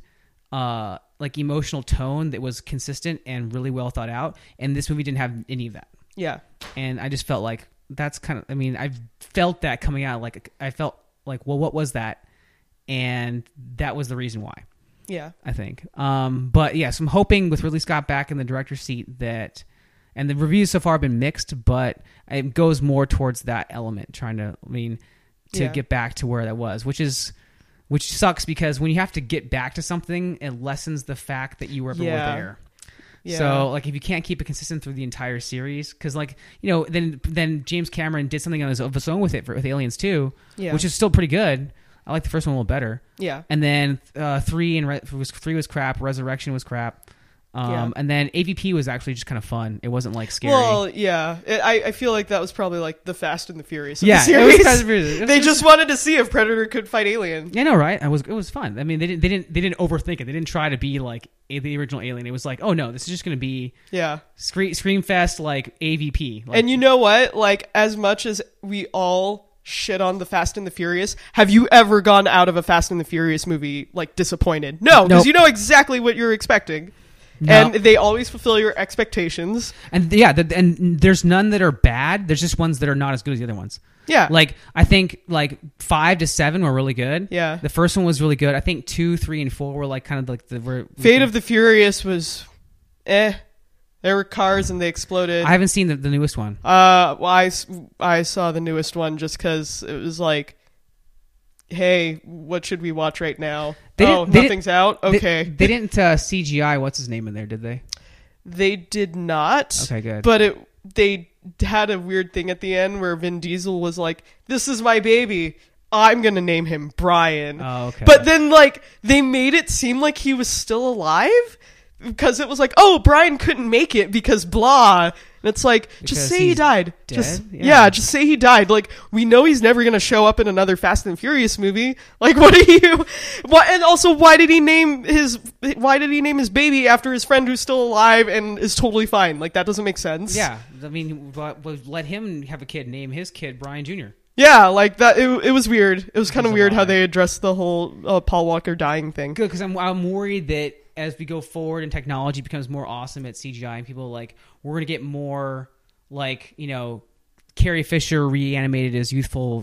[SPEAKER 1] uh like emotional tone that was consistent and really well thought out. And this movie didn't have any of that.
[SPEAKER 2] yeah,
[SPEAKER 1] And I just felt like that's kind of, I mean, I've felt that coming out. Like I felt like, well, what was that? And that was the reason why.
[SPEAKER 2] Yeah,
[SPEAKER 1] I think. Um, but yes, I'm hoping with Ridley Scott back in the director's seat that, and the reviews so far have been mixed, but it goes more towards that element, trying to, I mean, to
[SPEAKER 2] Yeah.
[SPEAKER 1] get back to where that was, which is, which sucks because when you have to get back to something, it lessens the fact that you were ever
[SPEAKER 2] Yeah.
[SPEAKER 1] there.
[SPEAKER 2] yeah.
[SPEAKER 1] So, like, if you can't keep it consistent through the entire series, because, like, you know, then then James Cameron did something on his, of his own with it for, with Aliens two,
[SPEAKER 2] Yeah.
[SPEAKER 1] which is still pretty good. I like the first one a little better.
[SPEAKER 2] yeah,
[SPEAKER 1] And then uh, three and Re- was three was crap. Resurrection was crap. Um,
[SPEAKER 2] Yeah.
[SPEAKER 1] And then A V P was actually just kind of fun. It wasn't like scary.
[SPEAKER 2] Well, yeah, it, I I feel like that was probably like the Fast and the Furious. Of
[SPEAKER 1] yeah,
[SPEAKER 2] the
[SPEAKER 1] it was
[SPEAKER 2] series.
[SPEAKER 1] kind of it was
[SPEAKER 2] They just wanted to see if Predator could fight Alien.
[SPEAKER 1] yeah, no, right? It was it was fun. I mean, they didn't they didn't they didn't overthink it. They didn't try to be like a, the original Alien. It was like, oh no, this is just going to be
[SPEAKER 2] Yeah.
[SPEAKER 1] Scream Screamfest like A V P. Like,
[SPEAKER 2] And you know what? Like, as much as we all shit on the Fast and the Furious, have you ever gone out of a Fast and the Furious movie like disappointed? No, because
[SPEAKER 1] Nope.
[SPEAKER 2] you know exactly what you're expecting.
[SPEAKER 1] No.
[SPEAKER 2] And they always fulfill your expectations.
[SPEAKER 1] and yeah, the, and there's none that are bad. There's just ones that are not as good as the other ones.
[SPEAKER 2] Yeah.
[SPEAKER 1] Like I think like five to seven were really good.
[SPEAKER 2] Yeah.
[SPEAKER 1] The first one was really good. I think two, three, and four were like kind of like the were,
[SPEAKER 2] Fate of the Furious was eh. There were cars and they exploded.
[SPEAKER 1] I haven't seen the, the newest one.
[SPEAKER 2] Uh, well, I, s- I saw the newest one just because it was like, hey, what should we watch right now?
[SPEAKER 1] They
[SPEAKER 2] oh,
[SPEAKER 1] didn't- they
[SPEAKER 2] nothing's out?
[SPEAKER 1] They-
[SPEAKER 2] Okay.
[SPEAKER 1] They, didn't uh, C G I what's his name in there, did they?
[SPEAKER 2] They did not.
[SPEAKER 1] Okay, good.
[SPEAKER 2] But it they had a weird thing at the end where Vin Diesel was like, this is my baby. I'm going to name him Brian.
[SPEAKER 1] Oh, okay.
[SPEAKER 2] But then, like, they made it seem like he was still alive because it was like, oh, Brian couldn't make it because blah. And it's like,
[SPEAKER 1] Because
[SPEAKER 2] just say he
[SPEAKER 1] he's
[SPEAKER 2] died.
[SPEAKER 1] dead?
[SPEAKER 2] Just
[SPEAKER 1] Yeah.
[SPEAKER 2] yeah. just say he died. Like, we know he's never going to show up in another Fast and Furious movie. Like, what are you? Why? And also, why did he name his? Why did he name his baby after his friend who's still alive and is totally fine? Like, that doesn't make sense.
[SPEAKER 1] yeah, I mean, but- but let him have a kid. Name his kid Brian Junior
[SPEAKER 2] Yeah, like that. It, it was weird. It was kind of
[SPEAKER 1] was a
[SPEAKER 2] weird how
[SPEAKER 1] lie.
[SPEAKER 2] they addressed the whole uh, Paul Walker dying thing.
[SPEAKER 1] Good, because I'm I'm worried that as we go forward and technology becomes more awesome at C G I and people are like we're gonna get more like you know Carrie Fisher reanimated as youthful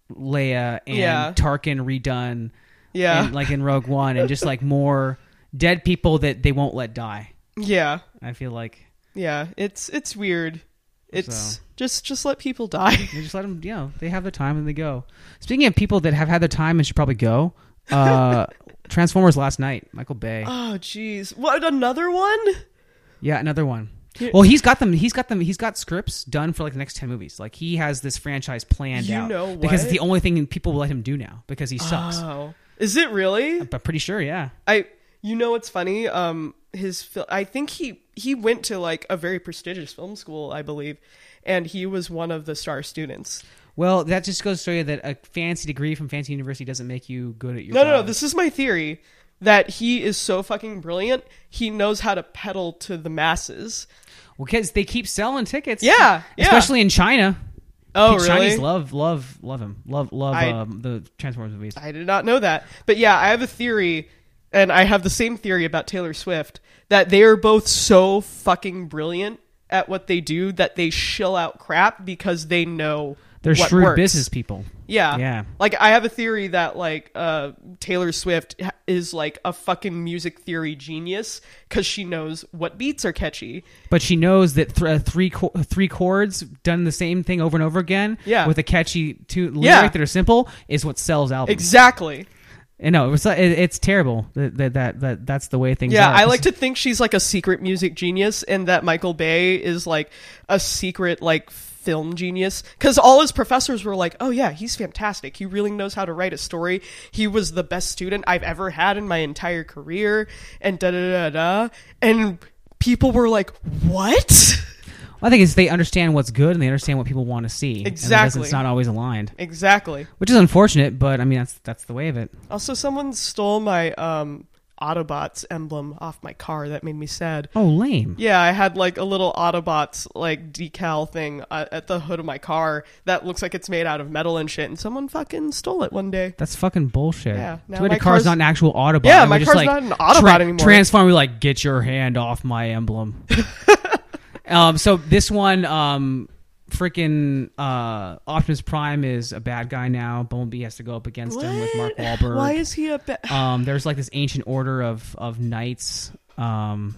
[SPEAKER 1] Leia and
[SPEAKER 2] Yeah.
[SPEAKER 1] Tarkin redone.
[SPEAKER 2] Yeah,
[SPEAKER 1] and, like in Rogue One, and just like more dead people that they won't let die.
[SPEAKER 2] yeah,
[SPEAKER 1] I feel like
[SPEAKER 2] yeah. It's it's weird. It's
[SPEAKER 1] So.
[SPEAKER 2] just just let people die.
[SPEAKER 1] they just let them, you know, they have their time and they go. Speaking of people that have had their time and should probably go, uh, Transformers Last Night, Michael Bay.
[SPEAKER 2] Oh, jeez. What, another one?
[SPEAKER 1] Yeah, another one.
[SPEAKER 2] Yeah.
[SPEAKER 1] Well, he's got them. He's got them. He's got scripts done for like the next ten movies. Like he has this franchise planned
[SPEAKER 2] You
[SPEAKER 1] out
[SPEAKER 2] know
[SPEAKER 1] because
[SPEAKER 2] what?
[SPEAKER 1] it's the only thing people will let him do now because he sucks.
[SPEAKER 2] Oh, is it really?
[SPEAKER 1] I'm pretty sure. Yeah.
[SPEAKER 2] I. You know what's funny? Um, his fil- I think he he went to like a very prestigious film school, I believe, and he was one of the star students.
[SPEAKER 1] Well, that just goes to show you that a fancy degree from fancy university doesn't make you good at your
[SPEAKER 2] No,
[SPEAKER 1] job.
[SPEAKER 2] no, no. This is my theory that he is so fucking brilliant. He knows how to peddle to the masses.
[SPEAKER 1] Well, because they keep selling tickets.
[SPEAKER 2] Yeah, yeah.
[SPEAKER 1] Especially in China.
[SPEAKER 2] Oh,
[SPEAKER 1] People-
[SPEAKER 2] really?
[SPEAKER 1] Chinese love, love, love him. Love, love
[SPEAKER 2] I-
[SPEAKER 1] um, the Transformers movies.
[SPEAKER 2] I did not know that. But yeah, I have a theory, and I have the same theory about Taylor Swift, that they are both so fucking brilliant at what they do that they shill out crap because they know
[SPEAKER 1] They're
[SPEAKER 2] what
[SPEAKER 1] shrewd
[SPEAKER 2] works.
[SPEAKER 1] business people.
[SPEAKER 2] Yeah.
[SPEAKER 1] Yeah.
[SPEAKER 2] Like, I have a theory that, like, uh, Taylor Swift ha- is, like, a fucking music theory genius because she knows what beats are catchy.
[SPEAKER 1] But she knows that th- uh, three co- three chords done the same thing over and over again
[SPEAKER 2] Yeah.
[SPEAKER 1] with a catchy two lyric
[SPEAKER 2] Yeah.
[SPEAKER 1] that are simple is what sells albums.
[SPEAKER 2] Exactly.
[SPEAKER 1] And no, it was, it, it's terrible that, that that that that's the way things
[SPEAKER 2] Yeah,
[SPEAKER 1] are.
[SPEAKER 2] I like to think she's, like, a secret music genius and that Michael Bay is, like, a secret, like, film genius, because all his professors were like, oh yeah, he's fantastic, he really knows how to write a story, he was the best student I've ever had in my entire career, and da da da da, and people were like, what?
[SPEAKER 1] I think it's they understand what's good and they understand what people want to see. And
[SPEAKER 2] Exactly.
[SPEAKER 1] it's not always aligned,
[SPEAKER 2] Exactly.
[SPEAKER 1] which is unfortunate. But I mean, that's that's the way of it.
[SPEAKER 2] Also, someone stole my um Autobots emblem off my car. That made me sad.
[SPEAKER 1] Oh, lame.
[SPEAKER 2] Yeah, I had like a little Autobots like decal thing uh, at the hood of my car that looks like it's made out of metal and shit, and someone fucking stole it one day.
[SPEAKER 1] That's fucking bullshit.
[SPEAKER 2] Yeah, now
[SPEAKER 1] Too bad
[SPEAKER 2] my
[SPEAKER 1] the car's
[SPEAKER 2] car's-
[SPEAKER 1] not an actual Autobot.
[SPEAKER 2] Yeah,
[SPEAKER 1] They
[SPEAKER 2] my
[SPEAKER 1] were just
[SPEAKER 2] car's
[SPEAKER 1] like,
[SPEAKER 2] not an Autobot anymore.
[SPEAKER 1] Transform, we're like, get your hand off my emblem. um, so this one, um, freaking uh, Optimus Prime is a bad guy now. Bumblebee has to go up against
[SPEAKER 2] What?
[SPEAKER 1] him with Mark Wahlberg.
[SPEAKER 2] Why is he a bad?
[SPEAKER 1] Um, there's like this ancient order of of knights um,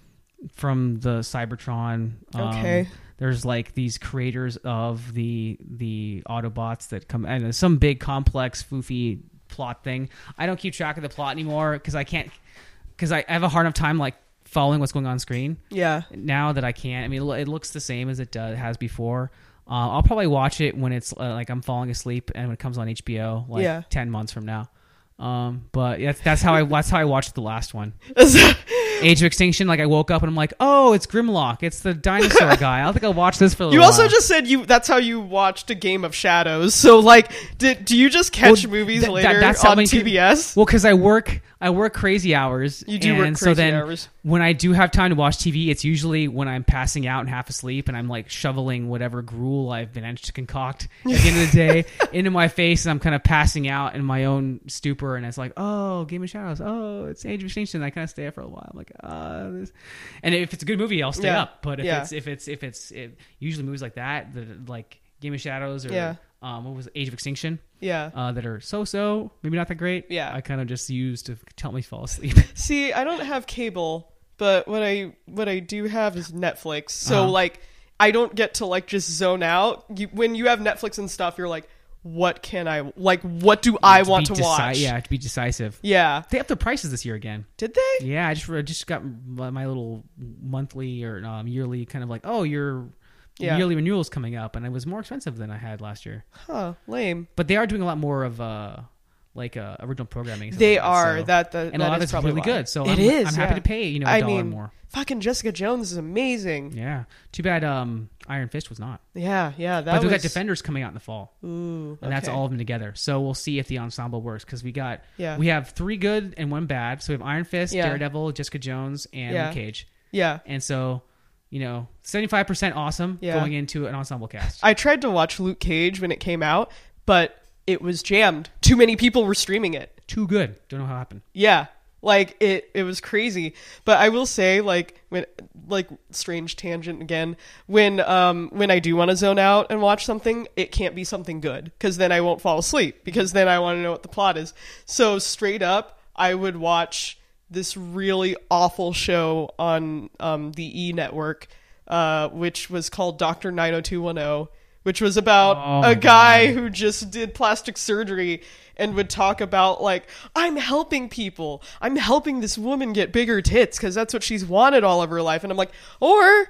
[SPEAKER 1] from the Cybertron. Um,
[SPEAKER 2] Okay.
[SPEAKER 1] There's like these creators of the the Autobots that come, and there's some big complex foofy plot thing. I don't keep track of the plot anymore because I can't because I have a hard enough time like following what's going on screen.
[SPEAKER 2] Yeah.
[SPEAKER 1] Now that I can't, I mean, it looks the same as it does, has before. Uh, I'll probably watch it when it's uh, like I'm falling asleep and when it comes on H B O, like
[SPEAKER 2] Yeah.
[SPEAKER 1] ten months from now. Um, but yeah, that's how I that's how I watched the last one.
[SPEAKER 2] Is that-
[SPEAKER 1] Age of Extinction. Like I woke up and I'm like, oh, it's Grimlock. It's the dinosaur guy. I don't think I'll watch this for a little
[SPEAKER 2] You also
[SPEAKER 1] while.
[SPEAKER 2] just said you that's how you watched a Game of Shadows. So like did do you just catch
[SPEAKER 1] Well,
[SPEAKER 2] movies
[SPEAKER 1] th- that-
[SPEAKER 2] later
[SPEAKER 1] that's how
[SPEAKER 2] on
[SPEAKER 1] many
[SPEAKER 2] T B S?
[SPEAKER 1] Well, because I work, I work crazy hours.
[SPEAKER 2] You do
[SPEAKER 1] and
[SPEAKER 2] work
[SPEAKER 1] so
[SPEAKER 2] crazy
[SPEAKER 1] then
[SPEAKER 2] hours.
[SPEAKER 1] when I do have time to watch T V, it's usually when I'm passing out and half asleep, and I'm like shoveling whatever gruel I've managed to concoct at the end of the day into my face, and I'm kind of passing out in my own stupor, and it's like, oh, Game of Shadows, oh, it's Age of Extinction. And I kind of stay up for a while. I'm like, ah, this. And if it's a good movie, I'll stay
[SPEAKER 2] Yeah.
[SPEAKER 1] up. But if
[SPEAKER 2] Yeah.
[SPEAKER 1] it's if it's if it's it, usually movies like that, the, like Game of Shadows or
[SPEAKER 2] Yeah.
[SPEAKER 1] um, what was it, Age of Extinction.
[SPEAKER 2] Yeah.
[SPEAKER 1] Uh, that are so-so, maybe not that great.
[SPEAKER 2] Yeah.
[SPEAKER 1] I kind of just use to help me fall asleep.
[SPEAKER 2] See, I don't have cable, but what I what I do have is Netflix. So
[SPEAKER 1] Uh-huh.
[SPEAKER 2] like I don't get to like just zone out. You, when you have Netflix and stuff, you're like, what can I like? What do I want
[SPEAKER 1] be
[SPEAKER 2] to
[SPEAKER 1] deci-
[SPEAKER 2] watch?
[SPEAKER 1] Yeah, to be decisive.
[SPEAKER 2] Yeah.
[SPEAKER 1] They upped their prices this year again.
[SPEAKER 2] Did they?
[SPEAKER 1] Yeah, I just I just got my my little monthly or um, yearly kind of like, oh, your
[SPEAKER 2] Yeah.
[SPEAKER 1] yearly renewal's coming up, and it was more expensive than I had last year.
[SPEAKER 2] Huh. Lame.
[SPEAKER 1] But they are doing a lot more of uh like uh, original programming. and stuff
[SPEAKER 2] They
[SPEAKER 1] like
[SPEAKER 2] are
[SPEAKER 1] so-
[SPEAKER 2] that. that
[SPEAKER 1] and
[SPEAKER 2] that
[SPEAKER 1] a lot
[SPEAKER 2] is
[SPEAKER 1] of it's
[SPEAKER 2] probably
[SPEAKER 1] really
[SPEAKER 2] why.
[SPEAKER 1] good. So
[SPEAKER 2] it
[SPEAKER 1] I'm,
[SPEAKER 2] is,
[SPEAKER 1] I'm happy
[SPEAKER 2] yeah.
[SPEAKER 1] to pay you know a
[SPEAKER 2] I
[SPEAKER 1] dollar
[SPEAKER 2] mean,
[SPEAKER 1] more.
[SPEAKER 2] fucking Jessica Jones is amazing.
[SPEAKER 1] Yeah, too bad um, Iron Fist was not.
[SPEAKER 2] Yeah, yeah. That
[SPEAKER 1] But we
[SPEAKER 2] was.
[SPEAKER 1] got Defenders coming out in the fall.
[SPEAKER 2] Ooh,
[SPEAKER 1] And that's
[SPEAKER 2] okay.
[SPEAKER 1] all of them together. So we'll see if the ensemble works because we got
[SPEAKER 2] Yeah.
[SPEAKER 1] we have three good and one bad. So we have Iron Fist,
[SPEAKER 2] Yeah.
[SPEAKER 1] Daredevil, Jessica Jones, and
[SPEAKER 2] Yeah.
[SPEAKER 1] Luke Cage.
[SPEAKER 2] Yeah.
[SPEAKER 1] And so, you know, seventy-five percent awesome
[SPEAKER 2] Yeah.
[SPEAKER 1] going into an ensemble cast.
[SPEAKER 2] I tried to watch Luke Cage when it came out, but it was jammed. Too many people were streaming it.
[SPEAKER 1] Too good. Don't know how it happened.
[SPEAKER 2] Yeah. Like it it was crazy. But I will say like when like strange tangent again, when um when I do want to zone out and watch something, it can't be something good cuz then I won't fall asleep because then I want to know what the plot is. So straight up, I would watch this really awful show on um the E network uh which was called Doctor nine oh two one oh, which was about
[SPEAKER 1] Oh my
[SPEAKER 2] a guy
[SPEAKER 1] God.
[SPEAKER 2] who just did plastic surgery and would talk about like, I'm helping people. I'm helping this woman get bigger tits because that's what she's wanted all of her life. And I'm like, or,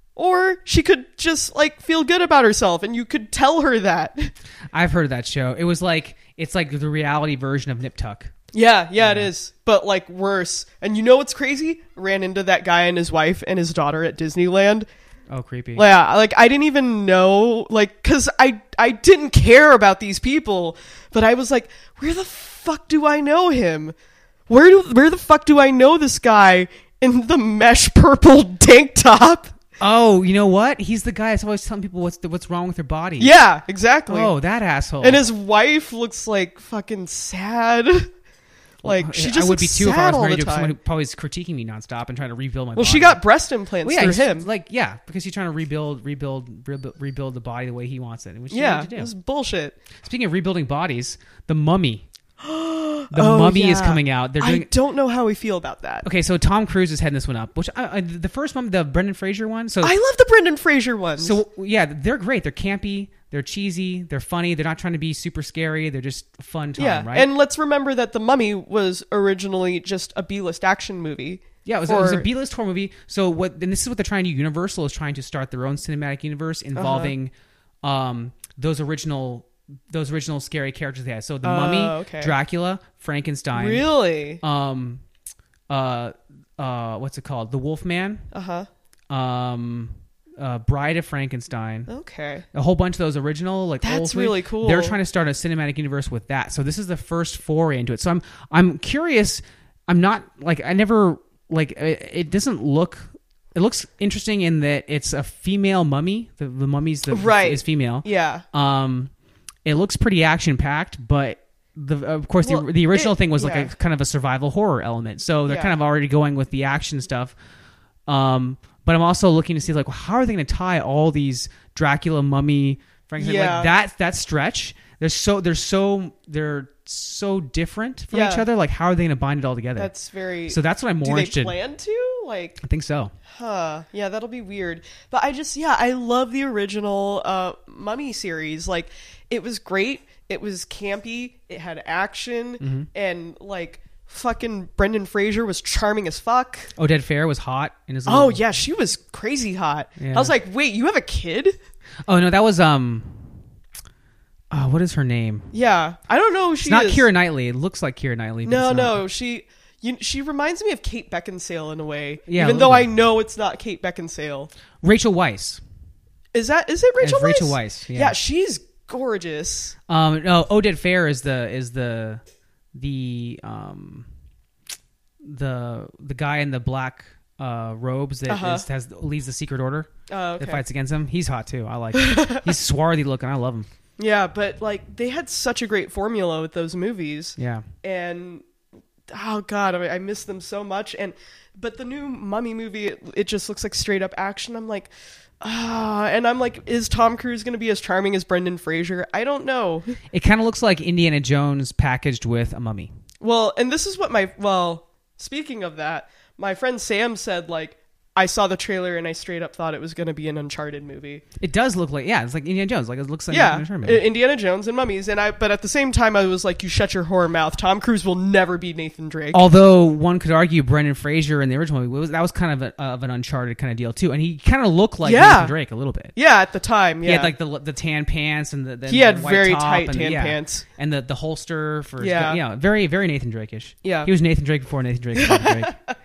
[SPEAKER 2] or she could just like feel good about herself and you could tell her that.
[SPEAKER 1] I've heard of that show. It was like it's like the reality version of Nip Tuck.
[SPEAKER 2] Yeah, yeah, it is. But like worse. And you know what's crazy? Ran into that guy and his wife and his daughter at Disneyland.
[SPEAKER 1] Oh, creepy.
[SPEAKER 2] Yeah, like I didn't even know, like, cause I I didn't care about these people, but I was like, where the fuck do I know him? Where do where the fuck do I know this guy in the mesh purple tank top?
[SPEAKER 1] Oh, you know what? He's the guy that's always telling people what's the, what's wrong with their body.
[SPEAKER 2] Yeah, exactly.
[SPEAKER 1] Oh, that asshole.
[SPEAKER 2] And his wife looks like fucking sad. Like she just
[SPEAKER 1] I would be
[SPEAKER 2] looks
[SPEAKER 1] too if I
[SPEAKER 2] sad
[SPEAKER 1] was
[SPEAKER 2] all
[SPEAKER 1] married
[SPEAKER 2] the
[SPEAKER 1] to someone who
[SPEAKER 2] time.
[SPEAKER 1] probably is critiquing me nonstop and trying to rebuild my
[SPEAKER 2] Well,
[SPEAKER 1] body.
[SPEAKER 2] she got breast implants
[SPEAKER 1] Well, yeah,
[SPEAKER 2] through
[SPEAKER 1] he's-
[SPEAKER 2] him.
[SPEAKER 1] Like, yeah, because he's trying to rebuild, rebuild, rebuild, rebuild the body the way he wants it, which you
[SPEAKER 2] Yeah,
[SPEAKER 1] need to do.
[SPEAKER 2] it's bullshit.
[SPEAKER 1] Speaking of rebuilding bodies, The Mummy. The
[SPEAKER 2] Oh,
[SPEAKER 1] Mummy is
[SPEAKER 2] yeah.
[SPEAKER 1] coming out. They're doing.
[SPEAKER 2] I don't know how we feel about that.
[SPEAKER 1] Okay, so Tom Cruise is heading this one up. Which I, I, the first one, the Brendan Fraser one. So
[SPEAKER 2] I love the Brendan Fraser ones.
[SPEAKER 1] So yeah, they're great. They're campy. They're cheesy. They're funny. They're not trying to be super scary. They're just a fun time,
[SPEAKER 2] yeah,
[SPEAKER 1] right?
[SPEAKER 2] and let's remember that The Mummy was originally just a B-list action movie.
[SPEAKER 1] yeah, it was, it was a
[SPEAKER 2] for-
[SPEAKER 1] B-list horror movie. So what? And this is what they're trying to do. Universal is trying to start their own cinematic universe involving um, those original those original scary characters they had. So the
[SPEAKER 2] Oh,
[SPEAKER 1] Mummy,
[SPEAKER 2] okay.
[SPEAKER 1] Dracula, Frankenstein.
[SPEAKER 2] Really?
[SPEAKER 1] Um, uh, uh, what's it called? The Wolfman.
[SPEAKER 2] Uh huh.
[SPEAKER 1] Um, uh, Bride of Frankenstein.
[SPEAKER 2] Okay.
[SPEAKER 1] A whole bunch of those original, like
[SPEAKER 2] That's
[SPEAKER 1] old movies.
[SPEAKER 2] really cool.
[SPEAKER 1] They're trying to start a cinematic universe with that. So this is the first foray into it. So I'm I'm curious. I'm not like I never like it, it doesn't look. It looks interesting in that it's a female mummy. The, the mummy's the
[SPEAKER 2] Right.
[SPEAKER 1] is female.
[SPEAKER 2] Yeah.
[SPEAKER 1] Um, it looks pretty action packed, but the of course
[SPEAKER 2] Well,
[SPEAKER 1] the the original
[SPEAKER 2] it-
[SPEAKER 1] thing was like
[SPEAKER 2] yeah.
[SPEAKER 1] a kind of a survival horror element. So they're
[SPEAKER 2] Yeah.
[SPEAKER 1] kind of already going with the action stuff. Um, but I'm also looking to see like how are they going to tie all these Dracula, Mummy, Frankenstein,
[SPEAKER 2] Yeah.
[SPEAKER 1] like that that stretch. They're so they're so they're so different from
[SPEAKER 2] Yeah.
[SPEAKER 1] each other. Like how are they going to bind it all together?
[SPEAKER 2] That's very.
[SPEAKER 1] so that's what I'm more
[SPEAKER 2] do they
[SPEAKER 1] interested.
[SPEAKER 2] plan to like?
[SPEAKER 1] I think so.
[SPEAKER 2] Huh. Yeah, that'll be weird. But I just, yeah, I love the original uh, Mummy series. Like, it was great. It was campy. It had action.
[SPEAKER 1] Mm-hmm.
[SPEAKER 2] And, like, fucking Brendan Fraser was charming as fuck.
[SPEAKER 1] Oded Fair was hot in his.
[SPEAKER 2] Oh,
[SPEAKER 1] little-
[SPEAKER 2] yeah, she was crazy hot.
[SPEAKER 1] Yeah.
[SPEAKER 2] I was like, wait, you have a kid?
[SPEAKER 1] Oh no, that was um. Oh, what is her name?
[SPEAKER 2] Yeah. I don't know who she
[SPEAKER 1] It's not
[SPEAKER 2] is.
[SPEAKER 1] Keira Knightley. It looks like Keira Knightley. but
[SPEAKER 2] No,
[SPEAKER 1] it's not.
[SPEAKER 2] no. She you, she reminds me of Kate Beckinsale in a way.
[SPEAKER 1] Yeah, a
[SPEAKER 2] even
[SPEAKER 1] little
[SPEAKER 2] though
[SPEAKER 1] bit.
[SPEAKER 2] I know it's not Kate Beckinsale.
[SPEAKER 1] Rachel Weisz.
[SPEAKER 2] Is that, is it Rachel
[SPEAKER 1] It's
[SPEAKER 2] Weisz?
[SPEAKER 1] Rachel Weisz, yeah.
[SPEAKER 2] Yeah, she's gorgeous.
[SPEAKER 1] Um, no, Oded Fair is the is the the um the the guy in the black uh robes that
[SPEAKER 2] Uh-huh.
[SPEAKER 1] is, has leads the secret order
[SPEAKER 2] Oh, okay.
[SPEAKER 1] that fights against him. He's hot too. I like him. He's swarthy looking. I love him.
[SPEAKER 2] Yeah, but like they had such a great formula with those movies,
[SPEAKER 1] Yeah.
[SPEAKER 2] and oh god, I, I miss them so much. And but the new Mummy movie, it, it just looks like straight up action. I'm like, ah, and I'm like, is Tom Cruise going to be as charming as Brendan Fraser? I don't know.
[SPEAKER 1] It kind of looks like Indiana Jones packaged with a mummy.
[SPEAKER 2] Well, and this is what my well, speaking of that, my friend Sam said like. I saw the trailer and I straight up thought it was going to be an Uncharted movie.
[SPEAKER 1] It does look like yeah, it's like Indiana Jones. Like it looks like
[SPEAKER 2] Yeah,
[SPEAKER 1] an Uncharted
[SPEAKER 2] I-
[SPEAKER 1] movie.
[SPEAKER 2] Indiana Jones and mummies, and I. But at the same time, I was like, "You shut your whore mouth." Tom Cruise will never be Nathan Drake.
[SPEAKER 1] Although one could argue Brendan Fraser in the original movie was that was kind of a, of an Uncharted kind of deal too, and he kind of looked like
[SPEAKER 2] Yeah.
[SPEAKER 1] Nathan Drake a little bit.
[SPEAKER 2] Yeah, at the time, yeah.
[SPEAKER 1] He had like the the tan pants and the, the
[SPEAKER 2] He had
[SPEAKER 1] the white
[SPEAKER 2] very
[SPEAKER 1] top
[SPEAKER 2] tight
[SPEAKER 1] and,
[SPEAKER 2] tan
[SPEAKER 1] yeah,
[SPEAKER 2] pants.
[SPEAKER 1] and the the holster for his
[SPEAKER 2] Yeah.
[SPEAKER 1] gun. Yeah, very very Nathan Drake-ish.
[SPEAKER 2] Yeah.
[SPEAKER 1] he was Nathan Drake before Nathan Drake. Was Nathan Drake.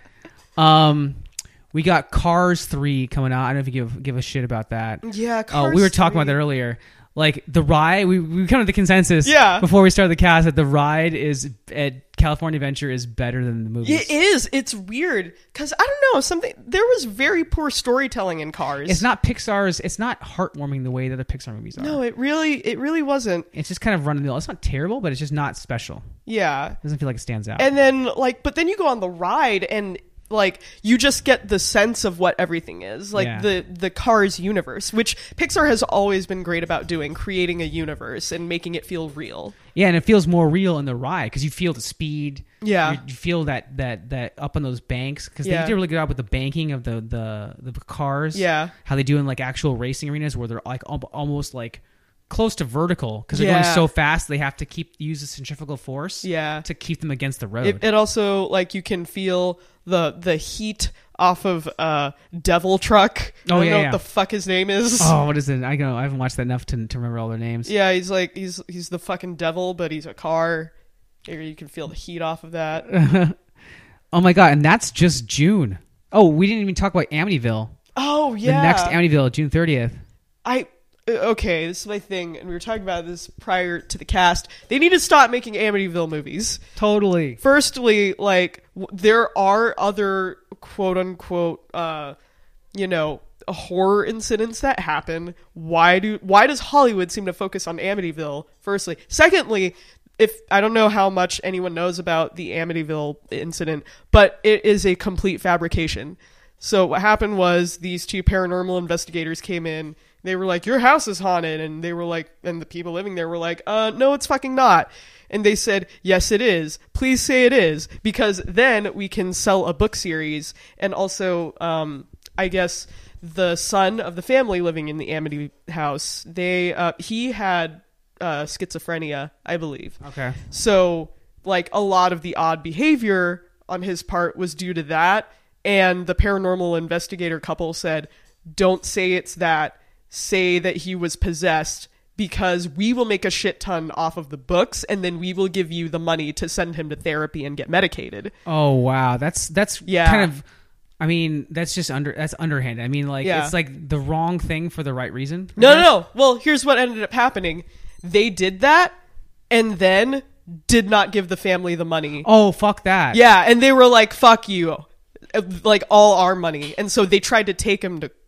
[SPEAKER 1] um, we got Cars three coming out. I don't know if you give give a shit about that.
[SPEAKER 2] Yeah,
[SPEAKER 1] Oh,
[SPEAKER 2] Cars
[SPEAKER 1] we were talking
[SPEAKER 2] three.
[SPEAKER 1] about that earlier. Like the ride, we we come to the consensus.
[SPEAKER 2] Yeah.
[SPEAKER 1] Before we started the cast, that the ride is at California Adventure is better than the movies.
[SPEAKER 2] It is. It's weird because I don't know something. There was very poor storytelling in Cars.
[SPEAKER 1] It's not Pixar's. It's not heartwarming the way that the Pixar movies are.
[SPEAKER 2] No, it really, it really wasn't.
[SPEAKER 1] It's just kind of run of the mill. It's not terrible, but it's just not special.
[SPEAKER 2] Yeah,
[SPEAKER 1] It doesn't feel like it stands out.
[SPEAKER 2] and then like, but then you go on the ride and. Like you just get the sense of what everything is, like
[SPEAKER 1] Yeah.
[SPEAKER 2] the the Cars universe, which Pixar has always been great about doing, creating a universe and making it feel real.
[SPEAKER 1] Yeah, and it feels more real in the ride because you feel the speed.
[SPEAKER 2] Yeah.
[SPEAKER 1] you, you feel that that that up on those banks because
[SPEAKER 2] Yeah.
[SPEAKER 1] they did a really good job with the banking of the the the cars.
[SPEAKER 2] Yeah.
[SPEAKER 1] how they do in like actual racing arenas where they're like al- almost like close to vertical because they're
[SPEAKER 2] Yeah.
[SPEAKER 1] going so fast they have to keep use the centrifugal force.
[SPEAKER 2] Yeah.
[SPEAKER 1] to keep them against the road.
[SPEAKER 2] It, it also like you can feel the the heat off of uh Devil Truck.
[SPEAKER 1] Oh,
[SPEAKER 2] I don't
[SPEAKER 1] yeah,
[SPEAKER 2] know
[SPEAKER 1] yeah.
[SPEAKER 2] what the fuck his name is.
[SPEAKER 1] oh, what is it? I know I haven't watched that enough to to remember all their names.
[SPEAKER 2] Yeah, he's like he's he's the fucking devil, but he's a car. Maybe you can feel the heat off of that.
[SPEAKER 1] Oh my god, and that's just June. Oh, we didn't even talk about Amityville.
[SPEAKER 2] Oh yeah,
[SPEAKER 1] The next Amityville, June thirtieth.
[SPEAKER 2] I okay. This is my thing, and we were talking about this prior to the cast. They need to stop making Amityville movies.
[SPEAKER 1] Totally.
[SPEAKER 2] Firstly, like w- there are other quote unquote, uh, you know, horror incidents that happen. Why do why does Hollywood seem to focus on Amityville? Firstly, secondly, if I don't know how much anyone knows about the Amityville incident, but it is a complete fabrication. So what happened was these two paranormal investigators came in. They were like, your house is haunted. And they were like, and the people living there were like, uh, no, it's fucking not. And they said, yes, it is. Please say it is. Because then we can sell a book series. And also, um, I guess the son of the family living in the Amity house, they, uh, he had, uh, schizophrenia, I believe.
[SPEAKER 1] Okay.
[SPEAKER 2] So like a lot of the odd behavior on his part was due to that. And the paranormal investigator couple said, don't say it's that. Say that he was possessed because we will make a shit ton off of the books and then we will give you the money to send him to therapy and get medicated.
[SPEAKER 1] Oh wow, that's that's
[SPEAKER 2] Yeah.
[SPEAKER 1] kind of. I mean, that's just under that's underhanded. I mean, like
[SPEAKER 2] Yeah.
[SPEAKER 1] it's like the wrong thing for the right reason. I
[SPEAKER 2] No, no,
[SPEAKER 1] guess.
[SPEAKER 2] no. Well, here's what ended up happening. They did that and then did not give the family the money.
[SPEAKER 1] Oh fuck that.
[SPEAKER 2] Yeah, and they were like, fuck you. Like all our money. And so they tried to take him to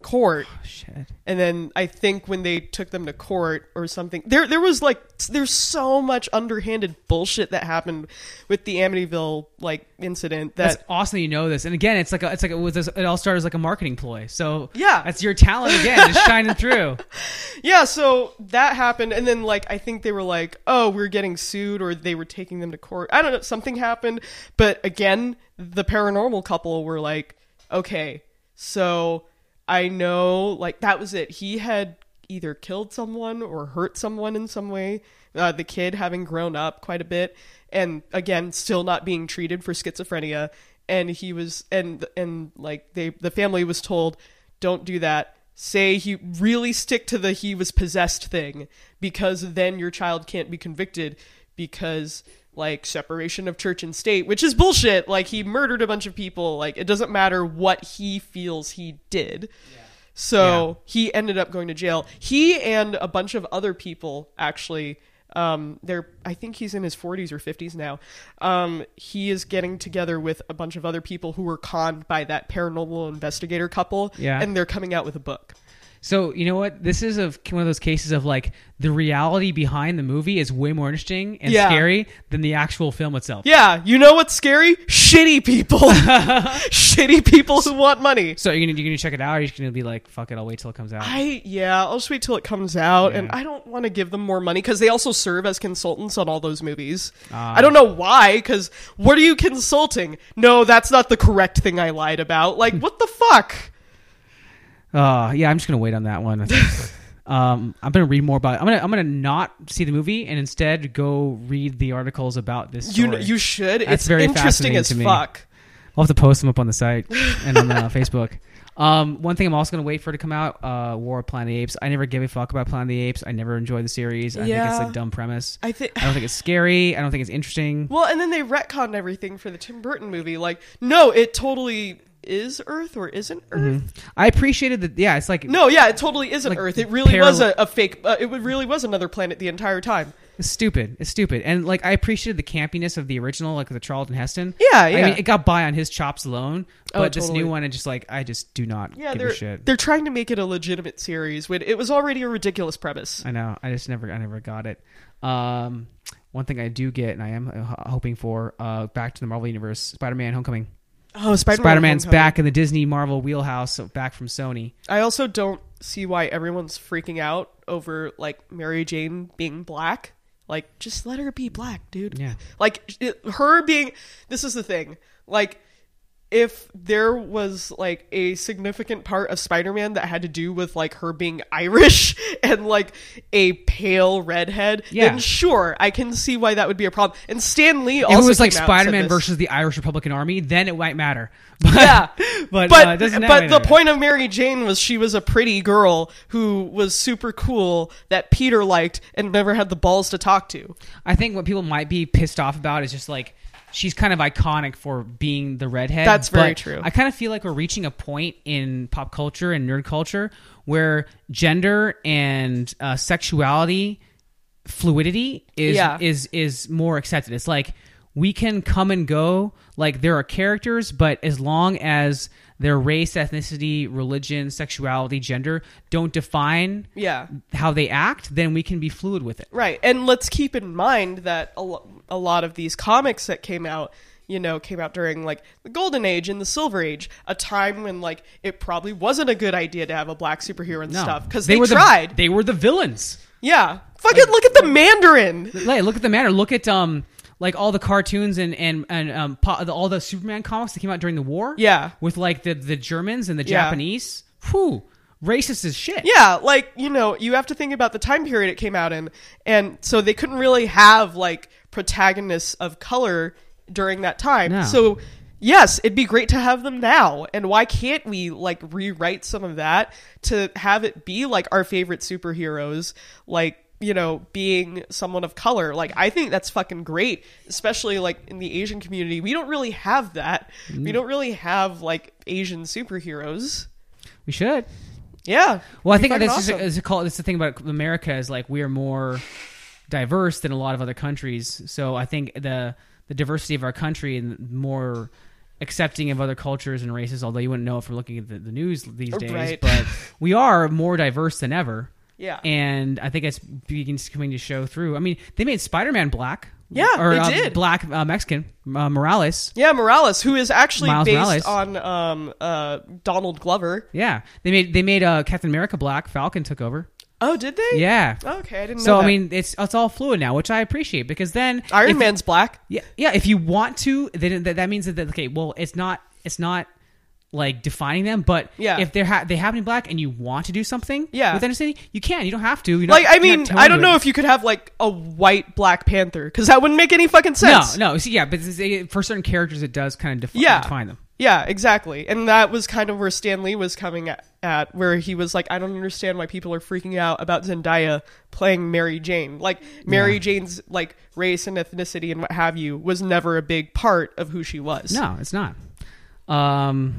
[SPEAKER 2] court.
[SPEAKER 1] Oh, shit.
[SPEAKER 2] And then I think when they took them to court or something, there there was like there's so much underhanded bullshit that happened with the Amityville like incident. That
[SPEAKER 1] That's awesome that you know this. And again, it's like a, it's like it was it all started as like a marketing ploy. So
[SPEAKER 2] yeah,
[SPEAKER 1] that's your talent again, just shining through.
[SPEAKER 2] Yeah, so that happened, and then like I think they were like, oh, we're getting sued, or they were taking them to court. I don't know, something happened, but again, the paranormal couple were like, okay, so. I know, like, that was it. He had either killed someone or hurt someone in some way. Uh, the kid having grown up quite a bit, and again, still not being treated for schizophrenia. And he was, and and like they, the family was told, don't do that. Say he really stick to the he was possessed thing, because then your child can't be convicted because. Like separation of church and state, which is bullshit. Like he murdered a bunch of people. Like it doesn't matter what he feels he did. Yeah. So yeah. He ended up going to jail. He and a bunch of other people actually, um, they're, I think he's in his forties or fifties now. Um, he is getting together with a bunch of other people who were conned by that paranormal investigator couple.
[SPEAKER 1] Yeah.
[SPEAKER 2] And they're coming out with a book.
[SPEAKER 1] So, you know what? This is of one of those cases of like the reality behind the movie is way more interesting and
[SPEAKER 2] yeah.
[SPEAKER 1] scary than the actual film itself.
[SPEAKER 2] Yeah. You know what's scary? Shitty people. Shitty people who want money.
[SPEAKER 1] So you're going you're gonna check it out, or you're just going to be like, fuck it, I'll wait till it comes out?
[SPEAKER 2] I Yeah, I'll just wait till it comes out. Yeah. And I don't want to give them more money because they also serve as consultants on all those movies. Uh, I don't know why, because what are you consulting? No, that's not the correct thing I lied about. Like, what the fuck?
[SPEAKER 1] Uh, yeah, I'm just gonna wait on that one. um, I'm gonna read more about it. I'm gonna I'm gonna not see the movie and instead go read the articles about this story.
[SPEAKER 2] You you should.
[SPEAKER 1] That's
[SPEAKER 2] it's
[SPEAKER 1] very
[SPEAKER 2] interesting as
[SPEAKER 1] to me.
[SPEAKER 2] fuck.
[SPEAKER 1] I'll have to post them up on the site and on uh, Facebook. Um, one thing I'm also gonna wait for to come out: uh, War of Planet of the Apes. I never give a fuck about Planet of the Apes. I never enjoyed the series. I
[SPEAKER 2] yeah.
[SPEAKER 1] think it's a dumb premise.
[SPEAKER 2] I think
[SPEAKER 1] I don't think it's scary. I don't think it's interesting.
[SPEAKER 2] Well, and then they retconned everything for the Tim Burton movie. Like, no, it totally. Is Earth or isn't Earth?
[SPEAKER 1] Mm-hmm. I appreciated that. Yeah, it's like
[SPEAKER 2] no, yeah, it totally isn't
[SPEAKER 1] like
[SPEAKER 2] Earth. It really
[SPEAKER 1] paral-
[SPEAKER 2] was a, a fake. Uh, it really was another planet the entire time.
[SPEAKER 1] It's stupid. It's stupid. And like I appreciated the campiness of the original, like the Charlton Heston.
[SPEAKER 2] Yeah, yeah.
[SPEAKER 1] I mean, it got by on his chops alone. But
[SPEAKER 2] oh,
[SPEAKER 1] this
[SPEAKER 2] totally.
[SPEAKER 1] new one, I just like I just do not
[SPEAKER 2] yeah,
[SPEAKER 1] give
[SPEAKER 2] they're,
[SPEAKER 1] a shit.
[SPEAKER 2] They're trying to make it a legitimate series when it was already a ridiculous premise.
[SPEAKER 1] I know. I just never, I never got it. Um, one thing I do get, and I am uh, hoping for, uh, back to the Marvel Universe: Spider-Man: Homecoming.
[SPEAKER 2] Oh, Spider-Man
[SPEAKER 1] Spider-Man's
[SPEAKER 2] Homecoming.
[SPEAKER 1] back in the Disney Marvel wheelhouse, so back from Sony.
[SPEAKER 2] I also don't see why everyone's freaking out over like Mary Jane being black. Like, just let her be black, dude.
[SPEAKER 1] Yeah.
[SPEAKER 2] Like it, her being. This is the thing. Like, if there was like a significant part of Spider-Man that had to do with like her being Irish and like a pale redhead,
[SPEAKER 1] yeah.
[SPEAKER 2] then sure, I can see why that would be a problem. And Stan Lee also
[SPEAKER 1] if it was like
[SPEAKER 2] came out
[SPEAKER 1] Spider-Man
[SPEAKER 2] and said this.
[SPEAKER 1] versus the Irish Republican Army, then it might matter. But,
[SPEAKER 2] yeah,
[SPEAKER 1] but
[SPEAKER 2] but,
[SPEAKER 1] uh, it doesn't
[SPEAKER 2] but the
[SPEAKER 1] matter.
[SPEAKER 2] point of Mary Jane was she was a pretty girl who was super cool that Peter liked and never had the balls to talk to.
[SPEAKER 1] I think what people might be pissed off about is just like she's kind of iconic for being the redhead.
[SPEAKER 2] That's very
[SPEAKER 1] but
[SPEAKER 2] true.
[SPEAKER 1] I kind of feel like we're reaching a point in pop culture and nerd culture where gender and uh, sexuality fluidity is
[SPEAKER 2] Yeah.
[SPEAKER 1] is is more accepted. It's like we can come and go. Like there are characters, but as long as their race, ethnicity, religion, sexuality, gender don't define
[SPEAKER 2] Yeah.
[SPEAKER 1] how they act, then we can be fluid with it.
[SPEAKER 2] Right. And let's keep in mind that a, lo- a lot of these comics that came out, you know, came out during like the Golden Age and the Silver Age, a time when like it probably wasn't a good idea to have a black superhero and
[SPEAKER 1] No.
[SPEAKER 2] stuff because they,
[SPEAKER 1] were
[SPEAKER 2] tried.
[SPEAKER 1] The, they were the villains.
[SPEAKER 2] Yeah. Fucking look at the Mandarin.
[SPEAKER 1] Like, look at the matter. Look at um like all the cartoons and and and um po- all the Superman comics that came out during the war.
[SPEAKER 2] Yeah.
[SPEAKER 1] With like the the Germans and the
[SPEAKER 2] Yeah.
[SPEAKER 1] Japanese. Whew. Racist as shit.
[SPEAKER 2] Yeah, like, you know, you have to think about the time period it came out in. And so they couldn't really have, like, protagonists of color during that time.
[SPEAKER 1] No.
[SPEAKER 2] So, yes, it'd be great to have them now. And why can't we, like, rewrite some of that to have it be, like, our favorite superheroes, like, you know, being someone of color? Like, I think that's fucking great, especially, like, in the Asian community. We don't really have that. Mm. We don't really have, like, Asian superheroes.
[SPEAKER 1] We should.
[SPEAKER 2] Yeah.
[SPEAKER 1] Well, I think that's
[SPEAKER 2] awesome.
[SPEAKER 1] just a, call. That's the thing about America is like we are more diverse than a lot of other countries. So I think the the diversity of our country and more accepting of other cultures and races, although you wouldn't know if we're looking at the, the news these days.
[SPEAKER 2] Right.
[SPEAKER 1] But we are more diverse than ever.
[SPEAKER 2] Yeah.
[SPEAKER 1] And I think it's begins coming to show through. I mean, they made Spider-Man black.
[SPEAKER 2] Yeah,
[SPEAKER 1] or,
[SPEAKER 2] they
[SPEAKER 1] uh,
[SPEAKER 2] did.
[SPEAKER 1] Black uh, Mexican, uh, Morales.
[SPEAKER 2] Yeah, Morales, who is actually
[SPEAKER 1] Miles
[SPEAKER 2] based
[SPEAKER 1] Morales.
[SPEAKER 2] on um, uh, Donald Glover.
[SPEAKER 1] Yeah. They made they made uh, Captain America black. Falcon took over.
[SPEAKER 2] Oh, did they?
[SPEAKER 1] Yeah.
[SPEAKER 2] Okay, I didn't
[SPEAKER 1] So
[SPEAKER 2] know that.
[SPEAKER 1] I mean, it's it's all fluid now, which I appreciate because then
[SPEAKER 2] Iron
[SPEAKER 1] if-
[SPEAKER 2] Man's black.
[SPEAKER 1] Yeah, yeah. If you want to, then that, that means that okay. Well, it's not it's not like defining them, but
[SPEAKER 2] Yeah.
[SPEAKER 1] if they're ha- they happen in black and you want to do something,
[SPEAKER 2] Yeah.
[SPEAKER 1] with understanding, you can. You don't have to. You're
[SPEAKER 2] Like,
[SPEAKER 1] not,
[SPEAKER 2] I
[SPEAKER 1] you're
[SPEAKER 2] mean,
[SPEAKER 1] not telling
[SPEAKER 2] I don't
[SPEAKER 1] to
[SPEAKER 2] know
[SPEAKER 1] it.
[SPEAKER 2] if you could have, like, a white Black Panther, because that wouldn't make any fucking sense.
[SPEAKER 1] No, no. See, yeah, but this is- for certain characters, it does kind of defi-
[SPEAKER 2] Yeah.
[SPEAKER 1] define them.
[SPEAKER 2] Yeah, exactly. And that was kind of where Stan Lee was coming at, at, where he was like, I don't understand why people are freaking out about Zendaya playing Mary Jane. Like, Mary
[SPEAKER 1] Yeah.
[SPEAKER 2] Jane's, like, race and ethnicity and what have you was never a big part of who she was.
[SPEAKER 1] No, it's not. Um.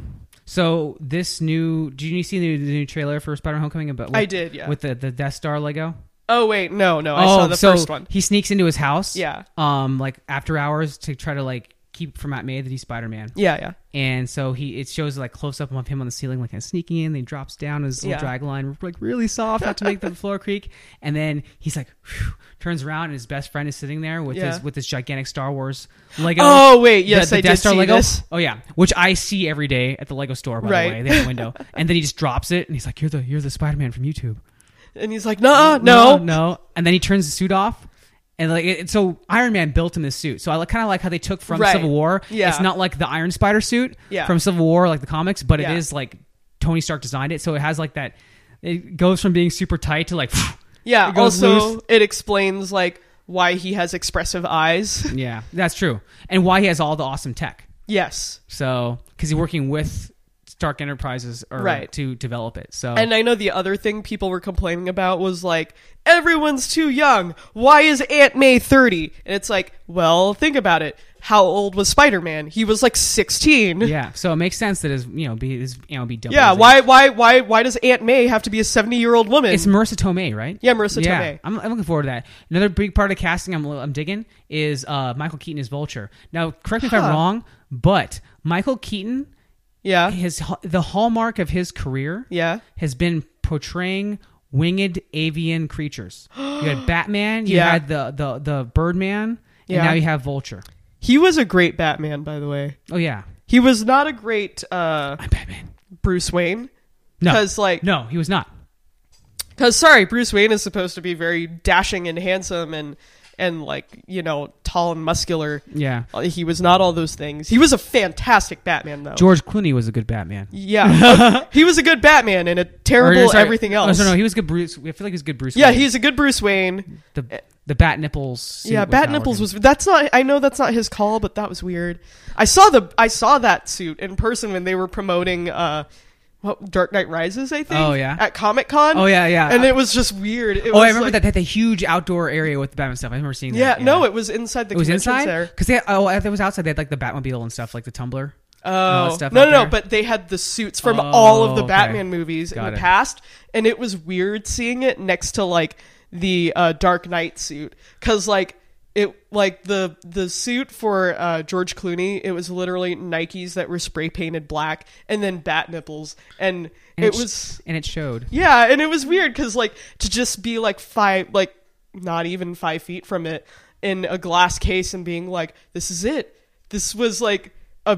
[SPEAKER 1] So this new, did you see the new, the new trailer for Spider-Man: Homecoming? About with,
[SPEAKER 2] I did, yeah.
[SPEAKER 1] With the, the Death Star Lego.
[SPEAKER 2] Oh, wait, no, no. I
[SPEAKER 1] oh,
[SPEAKER 2] saw the
[SPEAKER 1] so
[SPEAKER 2] first one.
[SPEAKER 1] he sneaks into his house.
[SPEAKER 2] Yeah.
[SPEAKER 1] Um, like after hours to try to like keep from Aunt May that he's Spider-Man.
[SPEAKER 2] Yeah, yeah.
[SPEAKER 1] And so he, it shows like close up of him on the ceiling, like kind of sneaking in. Then he drops down his little
[SPEAKER 2] Yeah.
[SPEAKER 1] drag line, like really soft, not to make the floor creak. And then he's like, whew, turns around, and his best friend is sitting there with
[SPEAKER 2] Yeah.
[SPEAKER 1] his with this gigantic Star Wars Lego.
[SPEAKER 2] Oh, wait, yes,
[SPEAKER 1] the, the
[SPEAKER 2] I
[SPEAKER 1] Death
[SPEAKER 2] did
[SPEAKER 1] Star
[SPEAKER 2] see
[SPEAKER 1] Lego.
[SPEAKER 2] this.
[SPEAKER 1] Oh yeah, which I see every day at the Lego store. By
[SPEAKER 2] Right.
[SPEAKER 1] the way, they have a window, and then he just drops it, and he's like, "You're the you're the Spider-Man from YouTube."
[SPEAKER 2] And he's like, nah, no.
[SPEAKER 1] no. And then he turns the suit off. And like it, so, Iron Man built him this suit. So I kind of like how they took from
[SPEAKER 2] Right.
[SPEAKER 1] Civil War.
[SPEAKER 2] Yeah.
[SPEAKER 1] It's not like the Iron Spider suit
[SPEAKER 2] Yeah.
[SPEAKER 1] from Civil War, like the comics, but
[SPEAKER 2] Yeah.
[SPEAKER 1] it is like Tony Stark designed it. So it has like that. It goes from being super tight to like.
[SPEAKER 2] Yeah,
[SPEAKER 1] it goes
[SPEAKER 2] also,
[SPEAKER 1] loose.
[SPEAKER 2] it explains, like, why he has expressive eyes.
[SPEAKER 1] Yeah, that's true. And why he has all the awesome tech.
[SPEAKER 2] Yes.
[SPEAKER 1] So because he's working with Stark Enterprises or
[SPEAKER 2] Right.
[SPEAKER 1] to develop it. So
[SPEAKER 2] And I know the other thing people were complaining about was like, everyone's too young. Why is Aunt May thirty? And it's like, well, think about it. How old was Spider-Man? He was like sixteen.
[SPEAKER 1] yeah, so it makes sense that his you know be his you know be double.
[SPEAKER 2] Yeah,
[SPEAKER 1] his
[SPEAKER 2] why
[SPEAKER 1] age.
[SPEAKER 2] why why why does Aunt May have to be a seventy-year-old woman?
[SPEAKER 1] It's Marissa Tomei, right?
[SPEAKER 2] Yeah, Marissa
[SPEAKER 1] yeah,
[SPEAKER 2] Tomei.
[SPEAKER 1] I'm, I'm looking forward to that. Another big part of casting I'm, I'm digging is uh, Michael Keaton as Vulture. Now, correct me if I'm
[SPEAKER 2] Huh.
[SPEAKER 1] wrong, but Michael Keaton,
[SPEAKER 2] yeah.
[SPEAKER 1] his the hallmark of his career
[SPEAKER 2] Yeah.
[SPEAKER 1] has been portraying winged avian creatures. You had Batman, you
[SPEAKER 2] Yeah.
[SPEAKER 1] had the, the, the Birdman, and
[SPEAKER 2] Yeah.
[SPEAKER 1] now you have Vulture.
[SPEAKER 2] He was a great Batman, by the way.
[SPEAKER 1] Oh, yeah.
[SPEAKER 2] He was not a great uh,
[SPEAKER 1] I'm Batman.
[SPEAKER 2] Bruce Wayne.
[SPEAKER 1] No.
[SPEAKER 2] Because, like,
[SPEAKER 1] No, he was not.
[SPEAKER 2] Because, sorry, Bruce Wayne is supposed to be very dashing and handsome and, and like, you know, tall and muscular.
[SPEAKER 1] Yeah.
[SPEAKER 2] Uh, He was not all those things. He was a fantastic Batman, though.
[SPEAKER 1] George Clooney was a good Batman.
[SPEAKER 2] Yeah. he was a good Batman and a terrible
[SPEAKER 1] Or, sorry,
[SPEAKER 2] everything else.
[SPEAKER 1] Oh, no, no, he was good Bruce. I feel like he was good Bruce
[SPEAKER 2] yeah,
[SPEAKER 1] Wayne.
[SPEAKER 2] he's a good Bruce Wayne.
[SPEAKER 1] The, the bat nipples. suit
[SPEAKER 2] Yeah,
[SPEAKER 1] was
[SPEAKER 2] Bat
[SPEAKER 1] not
[SPEAKER 2] Nipples
[SPEAKER 1] working.
[SPEAKER 2] was that's not I know that's not his call, but that was weird. I saw the I saw that suit in person when they were promoting uh what Dark Knight Rises, I think.
[SPEAKER 1] Oh, yeah?
[SPEAKER 2] At Comic-Con.
[SPEAKER 1] Oh, yeah, yeah.
[SPEAKER 2] And it was just weird. It
[SPEAKER 1] Oh,
[SPEAKER 2] was
[SPEAKER 1] I remember
[SPEAKER 2] like,
[SPEAKER 1] that they had the huge outdoor area with the Batman stuff. I remember seeing
[SPEAKER 2] Yeah,
[SPEAKER 1] that.
[SPEAKER 2] no, it was inside the
[SPEAKER 1] it was
[SPEAKER 2] convention
[SPEAKER 1] inside
[SPEAKER 2] center.
[SPEAKER 1] because they oh it was outside. They had like the Batmobile and stuff, like the Tumbler. all
[SPEAKER 2] Oh
[SPEAKER 1] that stuff
[SPEAKER 2] no,
[SPEAKER 1] out
[SPEAKER 2] no, no!
[SPEAKER 1] there.
[SPEAKER 2] But they had the suits from
[SPEAKER 1] Oh,
[SPEAKER 2] all of the
[SPEAKER 1] okay.
[SPEAKER 2] Batman movies
[SPEAKER 1] Got
[SPEAKER 2] in the
[SPEAKER 1] it.
[SPEAKER 2] past, and it was weird seeing it next to like the uh, Dark Knight suit, because like it like the the suit for uh, George Clooney, it was literally Nikes that were spray painted black, and then bat nipples, and,
[SPEAKER 1] And
[SPEAKER 2] it
[SPEAKER 1] sh-
[SPEAKER 2] was
[SPEAKER 1] and it showed.
[SPEAKER 2] yeah, and it was weird because like to just be like five, like not even five feet from it in a glass case and being like, this is it. This was like a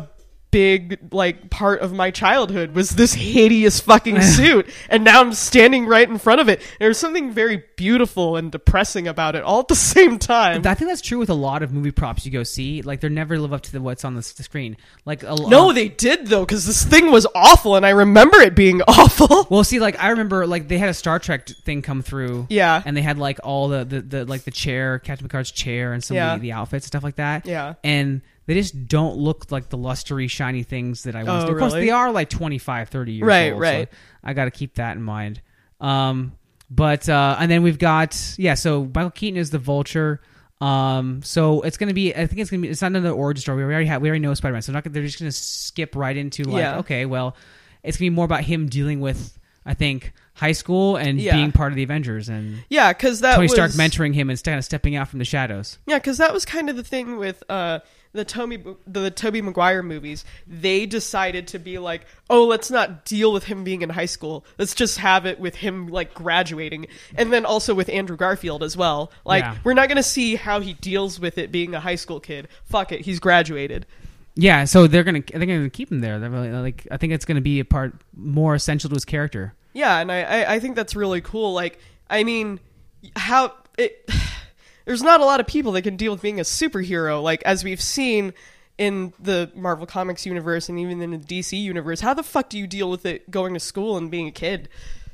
[SPEAKER 2] big like part of my childhood was this hideous fucking suit, and now I'm standing right in front of it. There's something very beautiful and depressing about it all at the same time.
[SPEAKER 1] I think that's true with a lot of movie props you go see. Like they never live up to the, what's on the, s- the screen. Like a,
[SPEAKER 2] No, they did though, because this thing was awful, and I remember it being awful.
[SPEAKER 1] Well, see, like I remember, like they had a Star Trek thing come through.
[SPEAKER 2] Yeah.
[SPEAKER 1] and they had like all the, the, the like the chair, Captain Picard's chair, and some
[SPEAKER 2] Yeah.
[SPEAKER 1] of the, the outfits and stuff like that.
[SPEAKER 2] Yeah.
[SPEAKER 1] and they just don't look like the lustery, shiny things that I once
[SPEAKER 2] Oh,
[SPEAKER 1] did. Of course,
[SPEAKER 2] really?
[SPEAKER 1] they are like twenty-five, thirty years
[SPEAKER 2] Right,
[SPEAKER 1] old.
[SPEAKER 2] right.
[SPEAKER 1] So I got to keep that in mind. Um, but uh, and then we've got yeah. So Michael Keaton is the Vulture. Um, so it's gonna be. I think it's gonna be. It's not another origin story. We already have. We already know Spider-Man. So not, they're just gonna skip right into like,
[SPEAKER 2] Yeah.
[SPEAKER 1] okay, well, it's gonna be more about him dealing with, I think, high school and
[SPEAKER 2] Yeah.
[SPEAKER 1] being part of the Avengers, and
[SPEAKER 2] Yeah, because that
[SPEAKER 1] Tony
[SPEAKER 2] was
[SPEAKER 1] Stark mentoring him and kind of stepping out from the shadows.
[SPEAKER 2] Yeah, because that was kind of the thing with uh, the Toby the Tobey Maguire movies. They decided to be like, oh, let's not deal with him being in high school. Let's just have it with him like graduating, and then also with Andrew Garfield as well. Like,
[SPEAKER 1] Yeah.
[SPEAKER 2] we're not gonna see how he deals with it being a high school kid. Fuck it, he's graduated.
[SPEAKER 1] Yeah, so they're gonna they're gonna keep him there. They're really, like, I think it's gonna be a part more essential to his character.
[SPEAKER 2] Yeah, and I, I, I think that's really cool. Like, I mean, how it. There's not a lot of people that can deal with being a superhero, like, as we've seen in the Marvel Comics universe and even in the D C universe. How the fuck do you deal with it going to school and being a kid?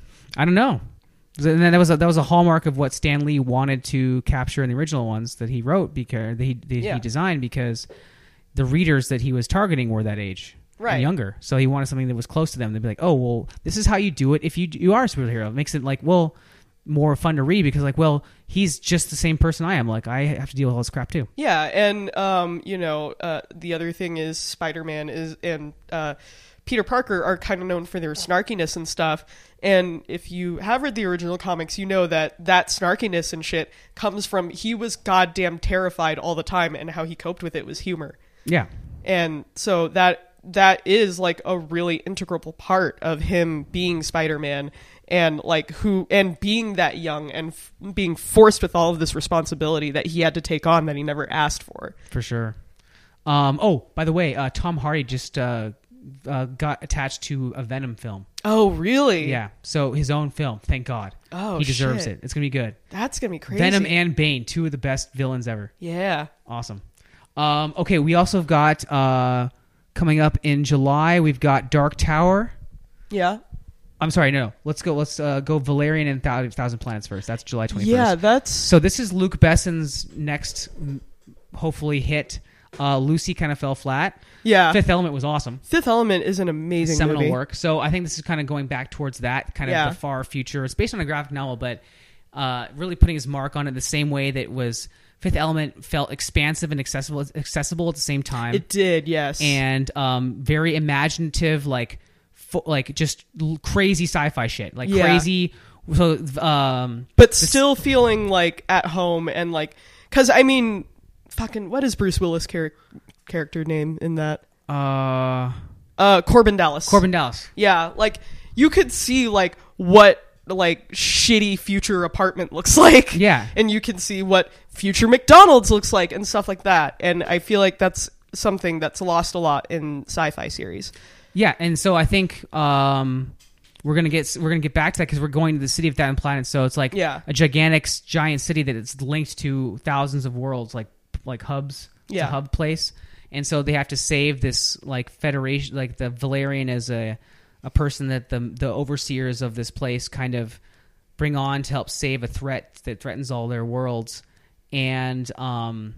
[SPEAKER 1] I don't know. And that was a, that was a hallmark of what Stan Lee wanted to capture in the original ones that he wrote because that he that
[SPEAKER 2] Yeah.
[SPEAKER 1] he designed, because the readers that he was targeting were that age.
[SPEAKER 2] Right.
[SPEAKER 1] And younger. So he wanted something that was close to them. They'd be like, oh, well, this is how you do it if you you are a superhero. It makes it like, well, more fun to read because, like, well, he's just the same person I am. Like, I have to deal with all this crap too.
[SPEAKER 2] Yeah, and um, you know, uh, the other thing is Spider-Man is and uh, Peter Parker are kind of known for their snarkiness and stuff. And if you have read the original comics, you know that that snarkiness and shit comes from he was goddamn terrified all the time, and how he coped with it was humor.
[SPEAKER 1] Yeah.
[SPEAKER 2] And so that that is like a really integral part of him being Spider-Man, and like who and being that young and f- being forced with all of this responsibility that he had to take on that he never asked for.
[SPEAKER 1] For sure. Um, oh, by the way, uh, Tom Hardy just uh, uh, got attached to a Venom film.
[SPEAKER 2] Oh, really?
[SPEAKER 1] Yeah. So his own film. Thank God.
[SPEAKER 2] Oh,
[SPEAKER 1] he deserves
[SPEAKER 2] shit.
[SPEAKER 1] it. It's gonna be good.
[SPEAKER 2] That's gonna be crazy.
[SPEAKER 1] Venom and Bane, two of the best villains ever.
[SPEAKER 2] Yeah.
[SPEAKER 1] Awesome. Um, okay, we also have got uh, coming up in July. We've got Dark Tower.
[SPEAKER 2] Yeah.
[SPEAKER 1] I'm sorry, no. Let's go. Let's uh, go Valerian and Thousand, Thousand Planets first. That's July twenty-first.
[SPEAKER 2] Yeah, that's
[SPEAKER 1] So this is Luke Besson's next, mm, hopefully hit. Uh, Lucy kind of fell flat.
[SPEAKER 2] yeah.
[SPEAKER 1] Fifth Element was awesome.
[SPEAKER 2] Fifth Element is an amazing
[SPEAKER 1] Seminal
[SPEAKER 2] movie.
[SPEAKER 1] work. So I think this is kind of going back towards that kind of
[SPEAKER 2] Yeah.
[SPEAKER 1] the far future. It's based on a graphic novel, but uh, really putting his mark on it the same way that was Fifth Element felt expansive and accessible, accessible at the same time.
[SPEAKER 2] It did, yes.
[SPEAKER 1] And um, very imaginative, like fo- like just l- crazy sci-fi shit, like
[SPEAKER 2] Yeah.
[SPEAKER 1] crazy. So, um,
[SPEAKER 2] but still feeling like at home and like, because I mean, fucking, what is Bruce Willis' char- character name in that?
[SPEAKER 1] uh,
[SPEAKER 2] Uh, Corbin Dallas.
[SPEAKER 1] Corbin Dallas.
[SPEAKER 2] Yeah, like you could see like what like shitty future apartment looks like.
[SPEAKER 1] Yeah.
[SPEAKER 2] And you can see what future McDonald's looks like and stuff like that. And I feel like that's something that's lost a lot in sci-fi series.
[SPEAKER 1] Yeah, and so I think um, we're gonna get we're gonna get back to that because we're going to the city of Thousand Planets. So it's like
[SPEAKER 2] Yeah.
[SPEAKER 1] a gigantic s- giant city that is linked to thousands of worlds, like like hubs. It's
[SPEAKER 2] Yeah.
[SPEAKER 1] a hub place, and so they have to save this like federation, like the Valerian as a a person that the the overseers of this place kind of bring on to help save a threat that threatens all their worlds, and um.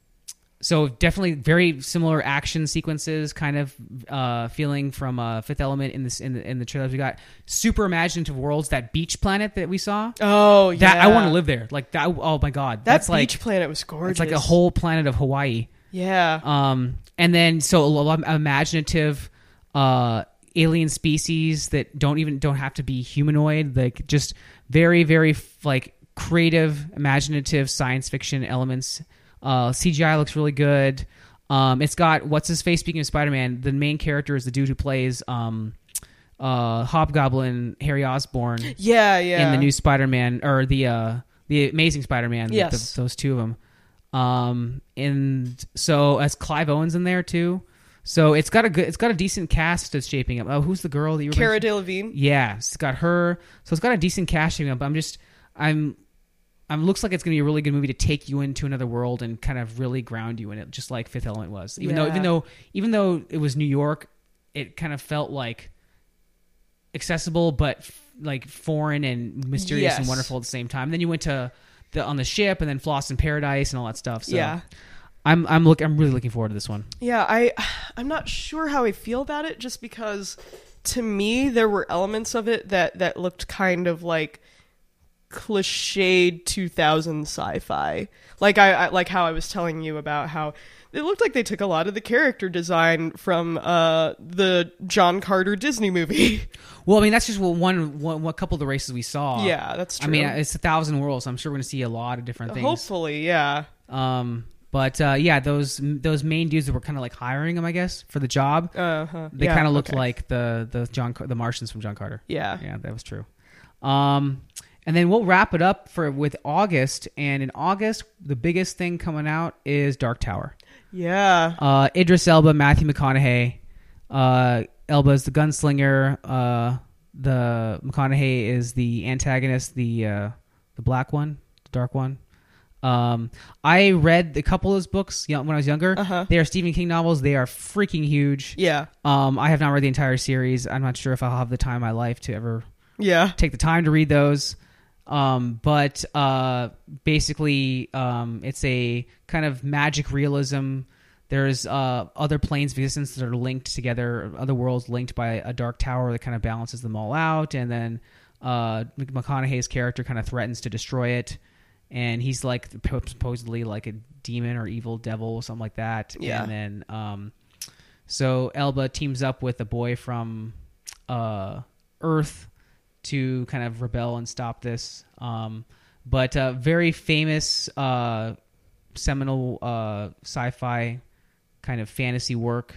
[SPEAKER 1] So definitely very similar action sequences, kind of uh, feeling from uh, Fifth Element in this in the in the trailers we got. Super imaginative worlds. That beach planet that we saw.
[SPEAKER 2] Oh, yeah.
[SPEAKER 1] That I want to live there. Like that. Oh my god.
[SPEAKER 2] That
[SPEAKER 1] That's
[SPEAKER 2] beach
[SPEAKER 1] like
[SPEAKER 2] planet was gorgeous.
[SPEAKER 1] it's like a whole planet of Hawaii.
[SPEAKER 2] Yeah.
[SPEAKER 1] Um, and then so a lot of imaginative uh, alien species that don't even don't have to be humanoid. Like just very very like creative, imaginative science fiction elements. Uh, C G I looks really good. Um, it's got what's his face. Speaking of Spider-Man, the main character is the dude who plays um, uh, Hobgoblin, Harry Osborn,
[SPEAKER 2] yeah, yeah.
[SPEAKER 1] in the new Spider-Man or the uh, the Amazing Spider-Man.
[SPEAKER 2] Yes.
[SPEAKER 1] the, those two of them. Um, and so as Clive Owen's in there too. So it's got a good, it's got a decent cast that's shaping up. Oh, who's the girl that you were
[SPEAKER 2] Cara
[SPEAKER 1] mentioning?
[SPEAKER 2] Delevingne.
[SPEAKER 1] Yeah, it's got her. So it's got a decent cast shaping up. I'm just, I'm. Um, looks like it's going to be a really good movie to take you into another world and kind of really ground you in it, just like Fifth Element was. Even though,
[SPEAKER 2] Yeah.
[SPEAKER 1] even though, even though it was New York, it kind of felt like accessible, but f- like foreign and mysterious
[SPEAKER 2] Yes.
[SPEAKER 1] and wonderful at the same time. Then you went to the on the ship and then Floss in Paradise and all that stuff. So
[SPEAKER 2] Yeah.
[SPEAKER 1] I'm I'm look I'm really looking forward to this one.
[SPEAKER 2] Yeah, I I'm not sure how I feel about it just because to me there were elements of it that that looked kind of like cliched two thousand sci-fi. Like I, I like how I was telling you about how it looked like they took a lot of the character design from uh, the John Carter Disney movie.
[SPEAKER 1] Well, I mean, that's just one, one, one couple of the races we saw.
[SPEAKER 2] Yeah, that's true.
[SPEAKER 1] I mean, it's a thousand worlds, so I'm sure we're going to see a lot of different things.
[SPEAKER 2] Hopefully, yeah.
[SPEAKER 1] Um, but uh, yeah, those those main dudes that were kind of like hiring him, I guess, for the job.
[SPEAKER 2] Uh-huh.
[SPEAKER 1] They
[SPEAKER 2] yeah,
[SPEAKER 1] kind of looked
[SPEAKER 2] okay.
[SPEAKER 1] like the the John the Martians from John Carter.
[SPEAKER 2] Yeah,
[SPEAKER 1] yeah, that was true. Um, and then we'll wrap it up for with August. And in August, the biggest thing coming out is Dark Tower.
[SPEAKER 2] Yeah.
[SPEAKER 1] Uh, Idris Elba, Matthew McConaughey. Uh, Elba is the gunslinger. Uh, the McConaughey is the antagonist, the uh, the black one, the dark one. Um, I read a couple of those books you know, when I was younger.
[SPEAKER 2] Uh-huh.
[SPEAKER 1] They are Stephen King novels. They are freaking huge.
[SPEAKER 2] Yeah.
[SPEAKER 1] Um, I have not read the entire series. I'm not sure if I'll have the time in my life to ever
[SPEAKER 2] yeah.
[SPEAKER 1] take the time to read those. Um, but uh, basically, um, it's a kind of magic realism. There's uh, other planes of existence that are linked together, other worlds linked by a dark tower that kind of balances them all out. And then uh, McConaughey's character kind of threatens to destroy it. And he's like supposedly like a demon or evil devil or something like that.
[SPEAKER 2] Yeah.
[SPEAKER 1] And then um, so Elba teams up with a boy from uh, Earth to kind of rebel and stop this. Um, but uh, very famous uh, seminal uh, sci-fi kind of fantasy work.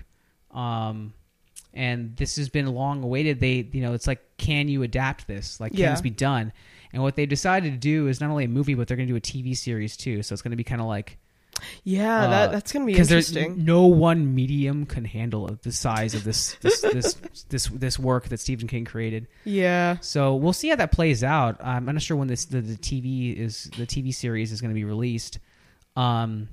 [SPEAKER 1] Um, and this has been long awaited. They, you know, it's like, can you adapt this? Like, can
[SPEAKER 2] Yeah.
[SPEAKER 1] this be done? And what they decided to do is not only a movie, but they're going to do a T V series too. So it's going to be kind of like,
[SPEAKER 2] Yeah,
[SPEAKER 1] uh,
[SPEAKER 2] that that's gonna be
[SPEAKER 1] because
[SPEAKER 2] interesting.
[SPEAKER 1] no one medium can handle the size of this this this, this this work that Stephen King created.
[SPEAKER 2] Yeah.
[SPEAKER 1] So we'll see how that plays out. I'm not sure when this the, the T V is the T V series is going to be released. Um,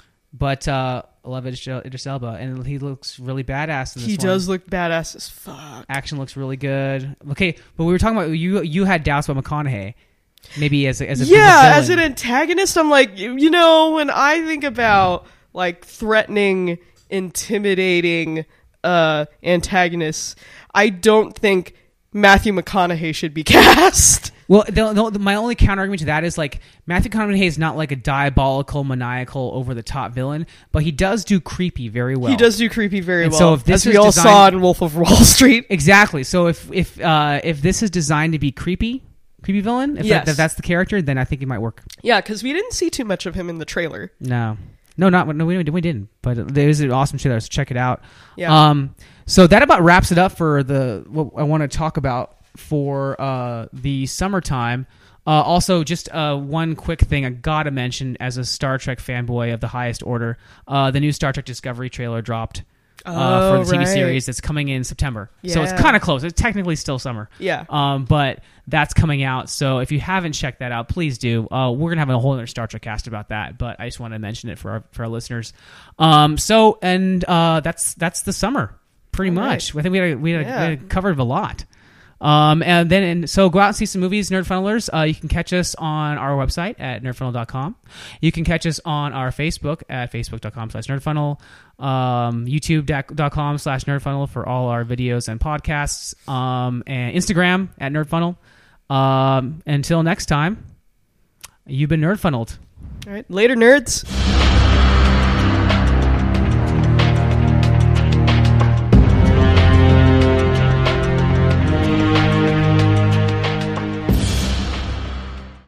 [SPEAKER 1] but uh, I love Idris Idris Elba, and he looks really badass in this
[SPEAKER 2] He
[SPEAKER 1] one.
[SPEAKER 2] does look badass as fuck.
[SPEAKER 1] Action looks really good. Okay, but we were talking about you. You had doubts about McConaughey, maybe as a, as a
[SPEAKER 2] yeah,
[SPEAKER 1] as
[SPEAKER 2] as an antagonist, I'm like, you, you know, when I think about like threatening, intimidating uh, antagonists, I don't think Matthew McConaughey should be cast.
[SPEAKER 1] Well, the, the, my only counter argument to that is like Matthew McConaughey is not like a diabolical, maniacal, over the top villain, but he does do creepy very well.
[SPEAKER 2] He does do creepy very
[SPEAKER 1] And
[SPEAKER 2] well.
[SPEAKER 1] so if this
[SPEAKER 2] as we
[SPEAKER 1] is
[SPEAKER 2] all
[SPEAKER 1] designed-
[SPEAKER 2] saw in Wolf of Wall Street.
[SPEAKER 1] Exactly. So if if uh, if this is designed to be creepy, creepy villain, if
[SPEAKER 2] Yes.
[SPEAKER 1] that, if that's the character, then I think it might work.
[SPEAKER 2] Yeah, because we didn't see too much of him in the trailer.
[SPEAKER 1] No, no, not no, we, we didn't. But there is an awesome trailer, so check it out.
[SPEAKER 2] Yeah.
[SPEAKER 1] Um. So that about wraps it up for the what I want to talk about for uh the summertime. Uh, also, just uh, one quick thing I gotta mention as a Star Trek fanboy of the highest order. Uh, the new Star Trek Discovery trailer dropped uh,
[SPEAKER 2] Oh,
[SPEAKER 1] for the T V
[SPEAKER 2] right.
[SPEAKER 1] series that's coming in September. So it's
[SPEAKER 2] Yeah.
[SPEAKER 1] kind of close. It's technically still summer.
[SPEAKER 2] Yeah.
[SPEAKER 1] Um, but that's coming out. So if you haven't checked that out, please do. Uh, we're gonna have a whole other Star Trek cast about that. But I just want to mention it for our for our listeners. Um, so and uh, that's that's the summer pretty
[SPEAKER 2] All right.
[SPEAKER 1] much. I think we had a, we had, a,
[SPEAKER 2] Yeah.
[SPEAKER 1] we had covered a lot. Um, and then, and so go out and see some movies, Nerd Funnelers. Uh, you can catch us on our website at nerd funnel dot com. You can catch us on our Facebook at facebook dot com slash nerdfunnel, um, youtube dot com slash nerdfunnel for all our videos and podcasts, um, and Instagram at nerdfunnel. Um, until next time, you've been nerd funneled.
[SPEAKER 2] All right. Later, nerds.